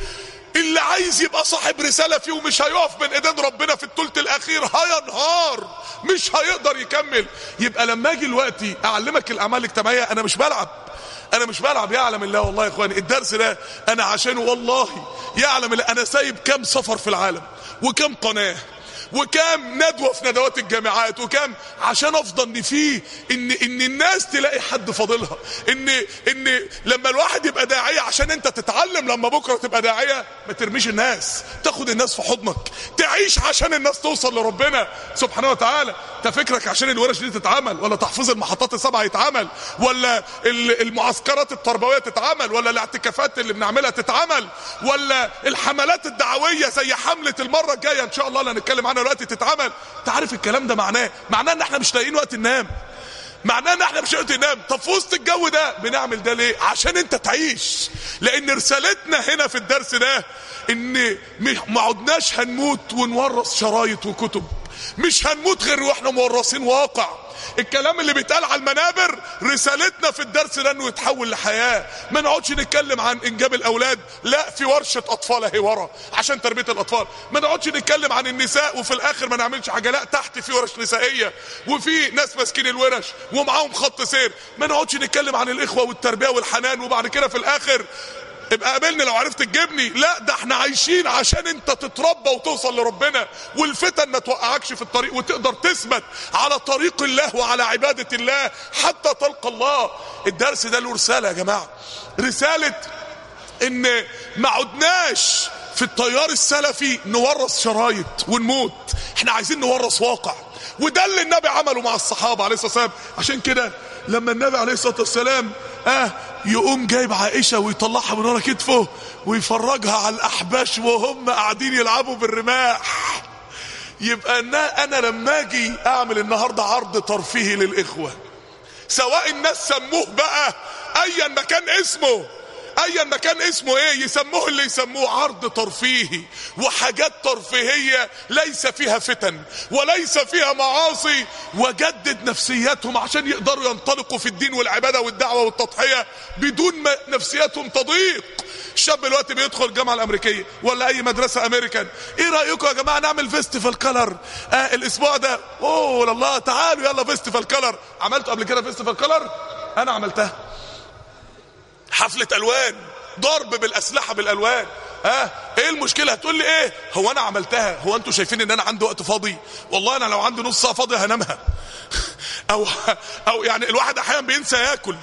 اللي عايز يبقى صاحب رسالة فيه ومش هيقف بين ايدين ربنا في الثلث الاخير هينهار، مش هيقدر يكمل. يبقى لما اجي دلوقتي اعلمك الاعمال الاجتماعية، انا مش بلعب، انا مش بلعب. يعلم الله والله يا اخواني الدرس ده انا عشانه والله يعلم الله انا سايب كام سفر في العالم، وكام قناة، وكام ندوة في ندوات الجامعات، وكام عشان افضل ان فيه ان ان الناس تلاقي حد فاضلها، ان ان لما الواحد يبقى داعية عشان انت تتعلم، لما بكرة تبقى داعية ما ترميش الناس، تاخد الناس في حضنك، تعيش عشان الناس توصل لربنا سبحانه وتعالى. انت فكرك عشان الورش دي تتعمل، ولا تحفيظ المحطات السبعة يتعمل، ولا المعسكرات التربوية تتعمل، ولا الاعتكافات اللي بنعملها تتعمل، ولا الحملات الدعوية زي حملة المرة الجاية ان شاء الله اللي هنتكلم عنها دلوقتي تتعمل؟ تعرف الكلام ده معناه معناه ان احنا مش لاقيين وقت ننام، معناه ان احنا مش لاقيين ننام. طب في وسط الجو ده بنعمل ده ليه؟ عشان انت تعيش. لان رسالتنا هنا في الدرس ده ان ما عدناش هنموت ونورث شرايط وكتب، مش هنموت غير واحنا مورثين واقع. الكلام اللي بيتقال على المنابر رسالتنا في الدرس ده انه يتحول لحياة. ما نقعدش نتكلم عن انجاب الاولاد، لا، في ورشة اطفال اهي ورا عشان تربية الاطفال. ما نقعدش نتكلم عن النساء وفي الاخر ما نعملش حاجة، لا، تحت في ورش نسائية وفي ناس ماسكين الورش ومعاهم خط سير. ما نقعدش نتكلم عن الاخوة والتربية والحنان وبعد كده في الاخر ابقى قابلني لو عرفت تجيبني. لا، ده احنا عايشين عشان انت تتربى وتوصل لربنا، والفتن ما توقعكش في الطريق، وتقدر تثبت على طريق الله وعلى عبادة الله حتى تلقى الله. الدرس ده له رسالة يا جماعة، رسالة ان ما عدناش في التيار السلفي نورث شرايط ونموت، احنا عايزين نورث واقع. وده اللي النبي عمله مع الصحابة عليه الصلاة والسلام. عشان كده لما النبي عليه الصلاة والسلام اه يقوم جايب عائشة ويطلعها من ورا كتفه ويفرجها على الأحباش وهم قاعدين يلعبوا بالرماح، يبقى أنا, أنا لما أجي أعمل النهاردة عرض ترفيهي للإخوة، سواء الناس سموه بقى أيا ما كان اسمه، ايا ما كان اسمه ايه، يسموه اللي يسموه عرض ترفيهي وحاجات ترفيهية ليس فيها فتن وليس فيها معاصي، وجدد نفسياتهم عشان يقدروا ينطلقوا في الدين والعبادة والدعوة والتضحية بدون ما نفسياتهم تضيق. الشاب دلوقتي بيدخل الجامعة الامريكية ولا اي مدرسة امريكان، ايه رأيكم يا جماعة نعمل فيستيفال كلر آه الاسبوع ده؟ اوه الله، تعالوا يلا فيستيفال كلر. عملتوا قبل كده فيستيفال كلر؟ انا عملتها، حفلة الوان، ضرب بالاسلحة بالالوان. ها ايه المشكلة؟ هتقول لي ايه؟ هو انا عملتها، هو انتوا شايفين ان انا عندي وقت فاضي؟ والله انا لو عندي نص ساعة فاضي هنامها او او يعني الواحد احيانا بينسى ياكل،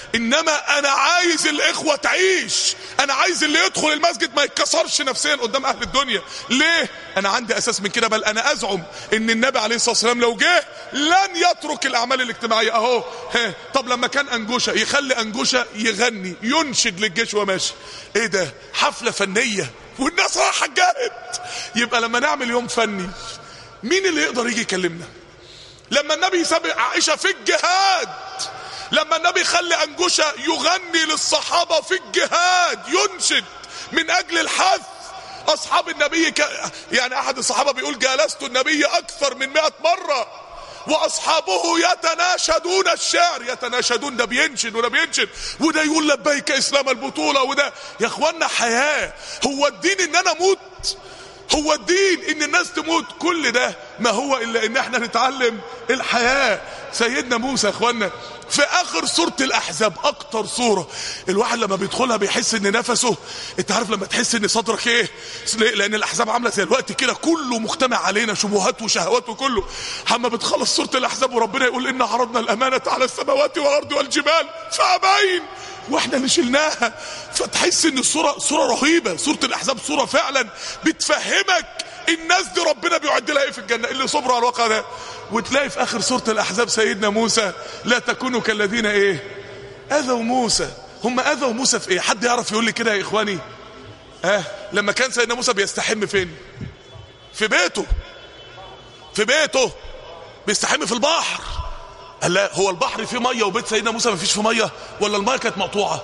انما انا عايز الاخوة تعيش، انا عايز اللي يدخل المسجد ما يتكسرش نفسيا قدام اهل الدنيا. ليه؟ انا عندي اساس من كده، بل انا ازعم ان النبي عليه الصلاة والسلام لو جه لن يترك الاعمال الاجتماعية. اهو ها. طب لما كان انجوشة يخلي انجوشة يغني ينشد للجيش وماشي، ايه ده؟ حفلة فنية والناس رايحة تجاهد. يبقى لما نعمل يوم فني مين اللي يقدر يجي يكلمنا؟ لما النبي سابق عائشة في الجهاد، لما النبي خلي انجوشة يغني للصحابة في الجهاد ينشد من اجل الحث. اصحاب النبي ك... يعني احد الصحابة بيقول جالست النبي اكثر من مئة مرة واصحابه يتناشدون الشعر. يتناشدون، ده بينشد وده بينشد وده يقول لبيك اسلام البطولة وده. يا اخوانا حياة. هو الدين ان انا اموت؟ هو الدين ان الناس تموت؟ كل ده ما هو الا ان احنا نتعلم الحياة. سيدنا موسى يا اخوانا في اخر سورة الاحزاب، اكتر سورة الواحد لما بيدخلها بيحس ان نفسه، انت عارف لما تحس ان صدرك ايه؟ لان الاحزاب عاملة زي الوقت كده كله مجتمع علينا، شبهات وشهوات وكله. اما بتخلص سورة الاحزاب وربنا يقول ان عرضنا الامانة على السماوات والارض والجبال فابين واحنا اللي شلناها. فتحس ان الصورة صورة رهيبة. سورة الاحزاب صورة فعلا بتفهمك الناس دي ربنا بيعد لها ايه في الجنة، اللي صبروا على الواقع ده. وتلاقي في اخر سورة الاحزاب سيدنا موسى لا تكونوا كالذين ايه اذوا موسى. هم اذوا موسى في ايه؟ حد يعرف يقول لي كده يا اخواني؟ اه لما كان سيدنا موسى بيستحم فين؟ في بيته. في بيته بيستحم في البحر. قال لا، هو البحر فيه ميه وبيت سيدنا موسى ما فيش فيه ميه، ولا الميه كانت مقطوعه؟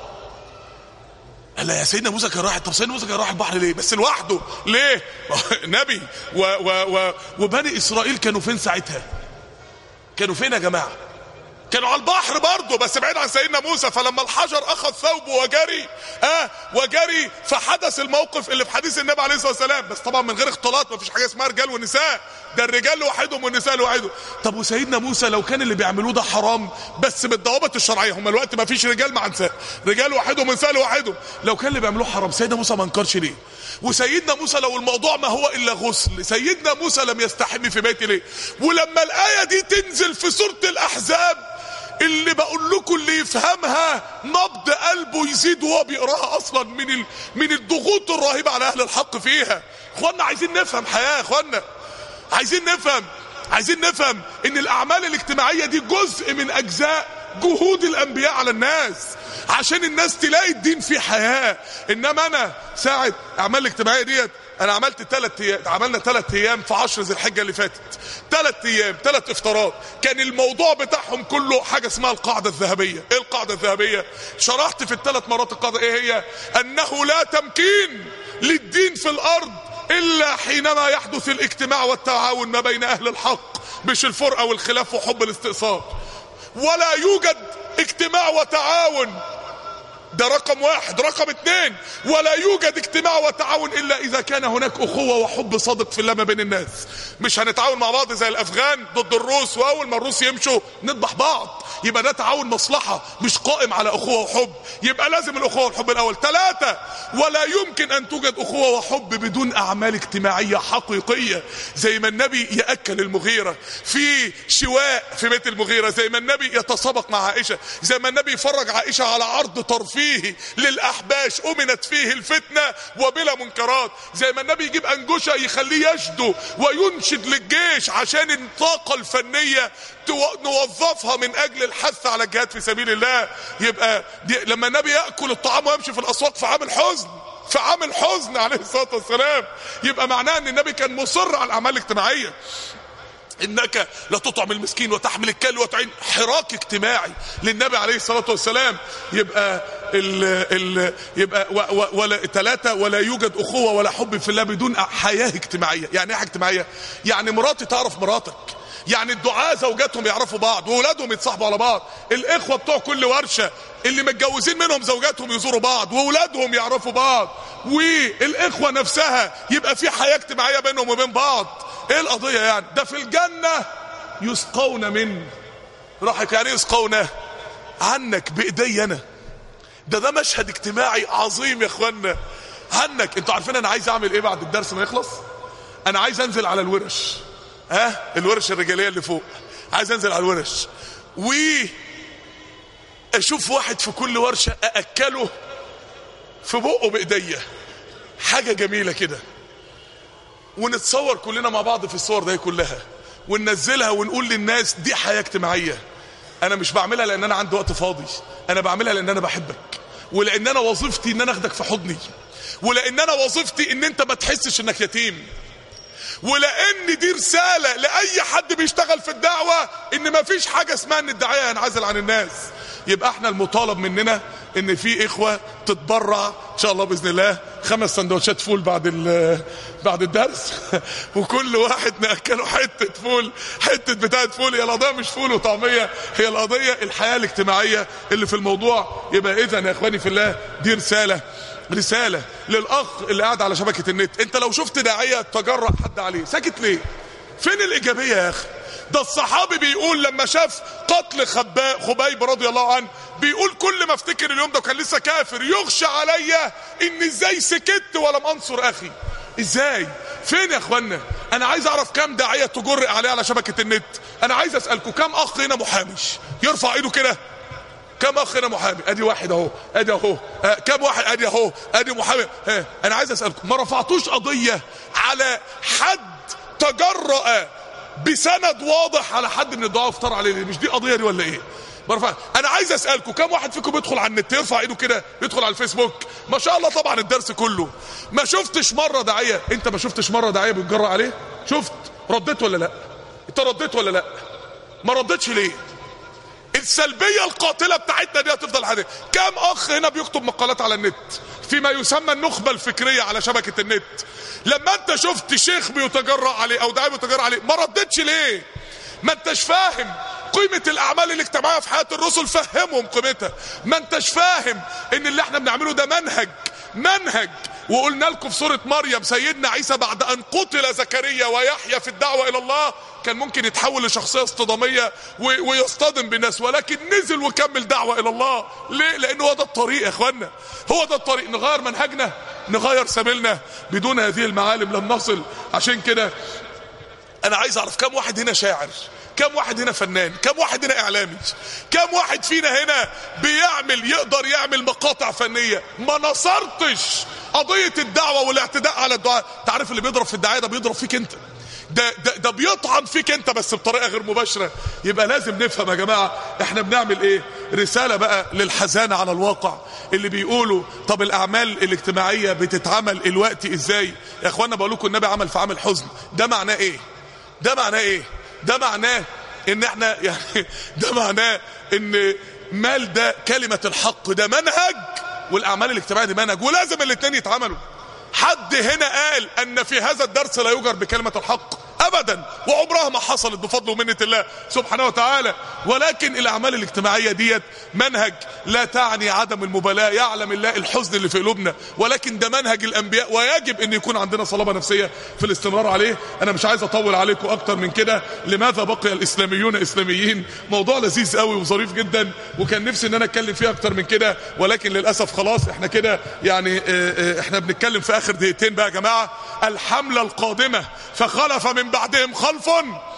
قال لا، يا سيدنا موسى كان راح. طب سيدنا موسى كان راح البحر ليه؟ بس لوحده ليه؟ نبي و و و وبني اسرائيل كانوا فين ساعتها؟ كانوا فين يا جماعه؟ كانوا على البحر برضه بس بعيد عن سيدنا موسى. فلما الحجر اخذ ثوبه وجري اه وجري فحدث الموقف اللي في حديث النبي عليه الصلاه والسلام، بس طبعا من غير اختلاط، ما فيش حاجه اسمها رجال ونساء، ده الرجال لوحدهم والنساء لوحدهم. طب وسيدنا موسى لو كان اللي بيعملوه ده حرام بس بالضوابط الشرعيه، هم الوقت ما فيش رجال مع نساء، رجال لوحدهم ونساء لوحدهم، لو كان اللي بيعملوه حرام سيدنا موسى ما انكرش ليه؟ وسيدنا موسى لو الموضوع ما هو الا غسل، سيدنا موسى لم يستحم في بيته ليه؟ ولما الايه دي تنزل في سوره الاحزاب اللي بقول لكم اللي يفهمها نبض قلبه يزيد وهو بيقراها اصلا من ال... من الضغوط الرهيبه على اهل الحق فيها. اخوانا عايزين نفهم حياه، اخوانا عايزين نفهم عايزين نفهم ان الاعمال الاجتماعيه دي جزء من اجزاء جهود الانبياء على الناس عشان الناس تلاقي الدين فيه حياه. انما انا ساعه اعمال الاجتماعيه ديت انا عملت ثلاث ايام، عملنا ثلاث ايام في عشر ذي الحجه اللي فاتت، ثلاث ايام ثلاث افطارات، كان الموضوع بتاعهم كله حاجه اسمها القاعده الذهبيه. ايه القاعده الذهبيه؟ شرحت في الثلاث مرات القاعده ايه هي؟ انه لا تمكين للدين في الارض الا حينما يحدث الاجتماع والتعاون ما بين اهل الحق، مش الفرقه والخلاف وحب الاستئصال. ولا يوجد اجتماع وتعاون، ده رقم واحد. رقم اتنين، ولا يوجد اجتماع وتعاون الا اذا كان هناك اخوة وحب صادق في الله ما بين الناس. مش هنتعاون مع بعض زي الافغان ضد الروس، واول ما الروس يمشوا نذبح بعض، يبقى ده تعاون مصلحة مش قائم على اخوة وحب. يبقى لازم الاخوة والحب الاول. ثلاثة، ولا يمكن ان توجد اخوة وحب بدون اعمال اجتماعية حقيقية، زي ما النبي يأكل المغيرة في شواء في بيت المغيرة، زي ما النبي يتسابق مع عائشة، زي ما النبي يفرج عائشة على عرض ترفيه للأحباش أمنت فيه الفتنة وبلا منكرات، زي ما النبي يجيب أنجوشة يخليه يشدو وينشد للجيش عشان الطاقة الفنية نوظفها من أجل الحث على الجهاد في سبيل الله. يبقى لما النبي يأكل الطعام ويمشي في الأسواق في عام حزن، في عام الحزن عليه الصلاة والسلام، يبقى معناه أن النبي كان مصر على الأعمال الاجتماعية. انك لا تطعم المسكين وتحمل الكل وتعين، حراك اجتماعي للنبي عليه الصلاه والسلام. يبقى ال ال يبقى و و ولا ثلاثه، ولا يوجد اخوه ولا حب في الله بدون حياه اجتماعيه. يعني ايه حياه اجتماعيه؟ يعني مراتي تعرف مراتك، يعني الدعاء زوجاتهم يعرفوا بعض واولادهم يتصاحبوا على بعض، الاخوه بتوع كل ورشه اللي متجوزين منهم زوجاتهم يزوروا بعض واولادهم يعرفوا بعض، والاخوه نفسها يبقى في حياه اجتماعيه بينهم وبين بعض. ايه القضية يعني؟ ده في الجنة يسقون من راحك. يعني يسقون عنك بايدي انا. ده ده مشهد اجتماعي عظيم يا اخوانا عنك. انتوا عارفين انا عايز اعمل ايه بعد الدرس ما يخلص؟ انا عايز انزل على الورش، ها الورش الرجالية اللي فوق، عايز انزل على الورش و اشوف واحد في كل ورشة ااكله في بقه بايديا، حاجة جميلة كده، ونتصور كلنا مع بعض في الصور دي كلها وننزلها ونقول للناس دي حياة اجتماعية. انا مش بعملها لان انا عندي وقت فاضي، انا بعملها لان انا بحبك، ولان انا وظيفتي ان انا اخدك في حضني، ولان انا وظيفتي ان انت ما تحسش انك يتيم، ولان دي رسالة لاي حد بيشتغل في الدعوة ان ما فيش حاجة اسمها ان الداعية ينعزل عن الناس. يبقى احنا المطالب مننا ان في اخوة تتبرع ان شاء الله باذن الله خمس سندوتشات فول بعد بعد الدرس وكل واحد ناكله حته فول، حته بتاعه فول. هي القضيه مش فول وطعميه، هي القضيه الحياه الاجتماعيه اللي في الموضوع. يبقى اذا يا اخواني في الله دي رساله رساله للاخ اللي قاعد على شبكه النت. انت لو شفت داعيه تجرأ حد عليه ساكت ليه؟ فين الايجابيه يا اخي؟ ده الصحابي بيقول لما شاف قتل خبيب رضي الله عنه بيقول كل ما افتكر اليوم ده وكان لسه كافر يخشى عليا ان ازاي سكت ولم انصر اخي. ازاي؟ فين يا اخوانا؟ انا عايز اعرف كام داعيه تجرئ عليه على شبكه النت. انا عايز اسالكم كام اخ هنا محامش؟ يرفع ايده كده. كام اخ هنا محامي؟ ادي واحد اهو، ادي اهو. آه كام واحد؟ ادي اهو، ادي محامي. آه انا عايز اسالكم ما رفعتوش قضيه على حد تجرأ بسند واضح على حد من الدعاء افترى عليه؟ مش دي قضيه دي ولا ايه؟ برفع. انا عايز اسالكم كم واحد فيكم بيدخل على النت يرفع ايده كده، بيدخل على الفيسبوك؟ ما شاء الله طبعا الدرس كله. ما شفتش مره داعيه؟ انت ما شفتش مره داعيه بيتجرأ عليه؟ شفت؟ رديت ولا لا؟ انت رديت ولا لا؟ ما رديتش ليه؟ السلبيه القاتله بتاعتنا دي هتفضل حاجه. كم اخ هنا بيكتب مقالات على النت فيما يسمى النخبه الفكريه على شبكه النت؟ لما انت شفت شيخ بيتجرأ عليه او داعيه بيتجرأ عليه ما ردتش ليه؟ ما انتش فاهم قيمة الاعمال الاجتماعية في حياة الرسل، فهمهم قيمتها. ما انتش فاهم ان اللي احنا بنعمله ده منهج منهج وقلنا لكم في سورة مريم سيدنا عيسى بعد ان قتل زكريا ويحيى في الدعوة الى الله كان ممكن يتحول لشخصية اصطدامية ويصطدم بالناس، ولكن نزل وكمل دعوة الى الله. ليه؟ لانه هو ده الطريق يا اخوانا، هو ده الطريق. نغير منهجنا، نغير سبيلنا، بدون هذه المعالم لن نصل. عشان كده انا عايز اعرف كم واحد هنا شاعر، كم واحد هنا فنان، كم واحد هنا اعلامي، كم واحد فينا هنا بيعمل يقدر يعمل مقاطع فنية. ما نصرتش قضية الدعوة والاعتداء على الدعاء. تعرف اللي بيضرب في الدعاية ده بيضرب فيك انت، ده, ده, ده بيطعن فيك انت بس بطريقة غير مباشرة. يبقى لازم نفهم يا جماعة احنا بنعمل ايه. رسالة بقى للحزانة على الواقع اللي بيقولوا طب الاعمال الاجتماعية بتتعمل الوقت ازاي؟ يا اخوانا بقول لكم النبي عمل في عمل حزن. ده معناه ايه؟ ده معناه ايه؟ ده معناه ان احنا يعني ده معناه ان مال ده كلمة الحق ده منهج، والاعمال الاجتماعية دي منهج، ولازم الاثنين يتعملوا. حد هنا قال ان في هذا الدرس لا يجر بكلمة الحق؟ ابدا، وعمرها ما حصلت بفضل ومنة الله سبحانه وتعالى. ولكن الاعمال الاجتماعية ديت منهج، لا تعني عدم المبالاة. يعلم الله الحزن اللي في قلوبنا، ولكن ده منهج الانبياء، ويجب ان يكون عندنا صلابة نفسية في الاستمرار عليه. انا مش عايز اطول عليكم اكتر من كده. لماذا بقي الاسلاميون اسلاميين؟ موضوع لذيذ قوي وظريف جدا، وكان نفسي ان انا اتكلم فيه اكتر من كده، ولكن للاسف خلاص احنا كده يعني احنا بنتكلم في اخر دقيقتين بقى يا جماعة. الحملة القادمة فخلف من بعدهم خلف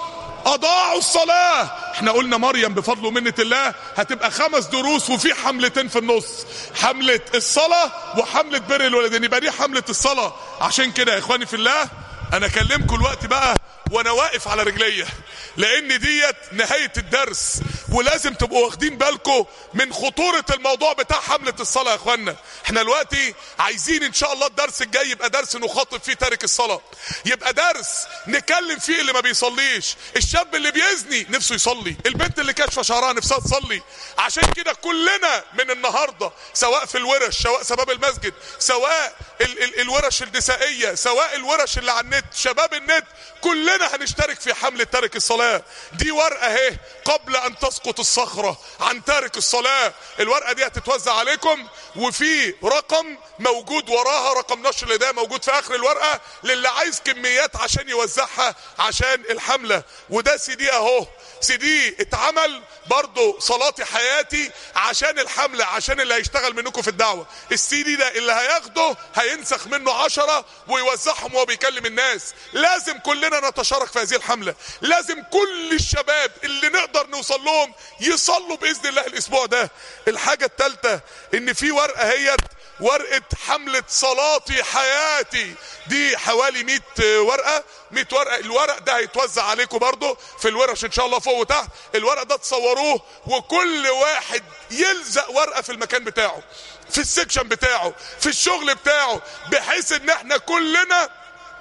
اضاعوا الصلاة. احنا قلنا مريم بفضل ومنة الله هتبقى خمس دروس وفي حملتين في النص، حملة الصلاة وحملة بر الوالدين. يبقى دي حملة الصلاة. عشان كده يا اخواني في الله انا اكلمكم الوقت بقى وانا واقف على رجليا، لان ديت نهاية الدرس، ولازم تبقوا واخدين بالكم من خطورة الموضوع بتاع حملة الصلاة يا اخوانا. احنا دلوقتي عايزين ان شاء الله الدرس الجاي يبقى درس نخاطب فيه تارك الصلاة، يبقى درس نكلم فيه اللي ما بيصليش، الشاب اللي بيزني نفسه يصلي، البنت اللي كاشفة شعرها نفسها تصلي. عشان كده كلنا من النهاردة سواء في الورش، سواء شباب المسجد، سواء ال ال الورش النسائية، سواء الورش اللي على النت، شباب النت، كلنا هنشترك في حملة تارك الصلاة. دي ورقة اهي قبل ان تسقط الصخرة عن تارك الصلاة. الورقة دي هتتوزع عليكم، وفي رقم موجود وراها، رقم نشر الهداية موجود في اخر الورقة للي عايز كميات عشان يوزعها عشان الحملة. وده سي دي اهو، سي دي اتعمل برضو صلاتي حياتي عشان الحملة، عشان اللي هيشتغل منكم في الدعوة. السي دي ده اللي هياخده هينسخ منه عشرة ويوزعهم وهو بيكلم الناس. لازم كلنا نتشارك نتشارك في هذه الحملة. لازم كل الشباب اللي نقدر نوصل لهم يصلوا بإذن الله الأسبوع ده. الحاجة الثالثة ان في ورقة هي ورقة حملة صلاتي حياتي، دي حوالي مئة ورقة مئة ورقة. الورق ده هيتوزع عليكم برضو في الورش ان شاء الله فوق وتحت. الورق ده تصوروه وكل واحد يلزق ورقة في المكان بتاعه، في السكشن بتاعه، في الشغل بتاعه، بحيث ان احنا كلنا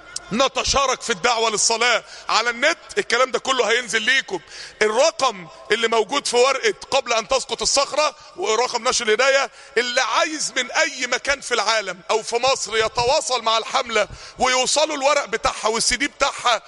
نتشارك في الدعوة للصلاة على النت. الكلام ده كله هينزل ليكم. الرقم اللي موجود في ورقة قبل ان تسقط الصخرة ورقم نشر الهداية، اللي عايز من اي مكان في العالم او في مصر يتواصل مع الحملة ويوصلوا الورق بتاعها والسي دي بتاعها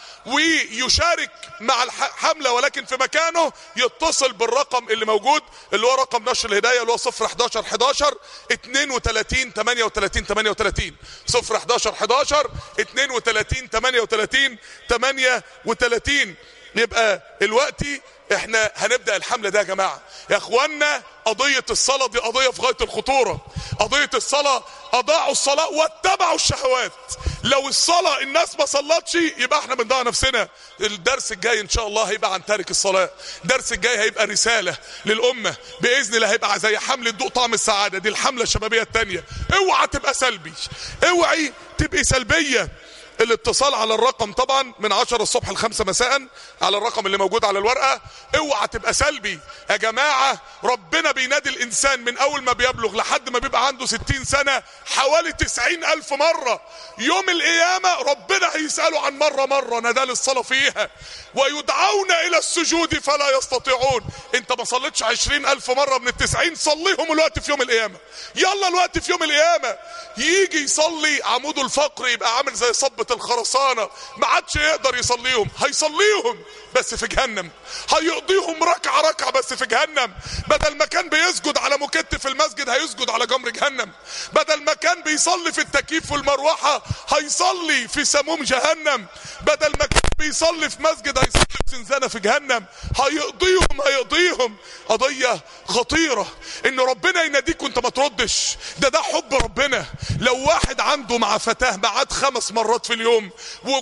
ويشارك مع الحملة ولكن في مكانه، يتصل بالرقم اللي موجود اللي هو رقم نشر الهداية اللي هو صفر حداشر حداشر اتنين وتلاتين تمانية وتلاتين تمانية وتلاتين صفر حداشر حداشر اتنين وتلاتين تمانية وتلاتين تمانية وتلاتين. يبقى الوقتي احنا هنبدأ الحملة ده يا جماعة. يا اخوانا قضية الصلاة دي قضية في غاية الخطورة. قضية الصلاة اضاعوا الصلاة واتبعوا الشهوات. لو الصلاة الناس ما صلتش يبقى احنا بنضيع نفسنا. الدرس الجاي ان شاء الله هيبقى عن تارك الصلاة. الدرس الجاي هيبقى رسالة للأمة بإذن الله، هيبقى زي حملة ذوق طعم السعادة، دي الحملة الشبابية التانية. اوعى تبقى سلبي، اوعي تبقى سلبية. الاتصال على الرقم طبعا من عشرة الصبح لخمسة مساء على الرقم اللي موجود على الورقة. اوعى تبقى سلبي يا جماعة. ربنا بينادي الانسان من اول ما بيبلغ لحد ما بيبقى عنده ستين سنة حوالي تسعين الف مرة. يوم القيامة ربنا هيسأله عن مرة مرة ندى للصلاة فيها. ويدعون الى السجود فلا يستطيعون. انت ما صليتش عشرين الف مرة من التسعين، صليهم الوقت في يوم القيامة. يلا الوقت في يوم القيامة. يجي يصلي عموده الفقري يبقى عامل زي صبة الخرسانة، ما عادش يقدر يصليهم. هيصليهم بس في جهنم، هيقضيهم ركعة ركعة بس في جهنم. بدل ما كان بيسجد على مكت في المسجد هيسجد على جمر جهنم. بدل ما كان بيصلي في التكييف والمروحة هيصلي في سموم جهنم. بدل ما كان بيصلي في مسجد هيصلي في زنزانة في جهنم. هيقضيهم هيقضيهم قضية خطيرة ان ربنا يناديك وانت ما تردش. ده ده حب ربنا. لو واحد عنده مع فتاة ميعاد خمس مرات في اليوم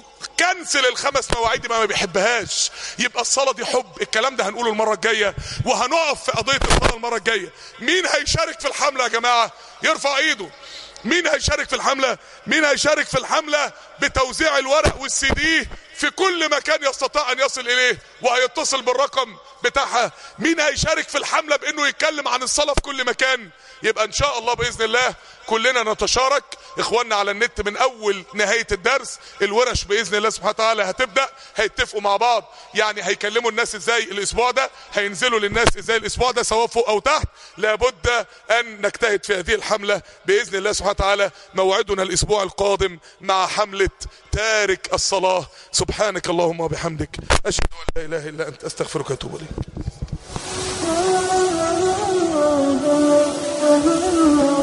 وكنسل الخمس مواعيد ما ما بيحبهاش، يبقى الصلاة دي حب. الكلام ده هنقوله المرة الجاية وهنقف في قضية الصلاة المرة الجاية. مين هيشارك في الحملة يا جماعة؟ يرفع ايده. مين هيشارك في الحملة؟ مين هيشارك في الحملة بتوزيع الورق والسي دي في كل مكان يستطيع ان يصل اليه وهيتصل بالرقم بتاعها؟ مين هيشارك في الحملة بانه يتكلم عن الصلاة في كل مكان؟ يبقى ان شاء الله باذن الله كلنا نتشارك. اخواننا على النت من اول نهاية الدرس الورش باذن الله سبحانه وتعالى هتبدأ. هيتفقوا مع بعض يعني هيكلموا الناس ازاي الاسبوع ده، هينزلوا للناس ازاي الاسبوع ده سواء فوق او تحت. لابد ان نجتهد في هذه الحملة باذن الله سبحانه وتعالى. موعدنا الاسبوع القادم مع حملة تارك الصلاة. سبحانك اللهم وبحمدك اشهد ان لا اله الا انت استغفرك واتوب اليك.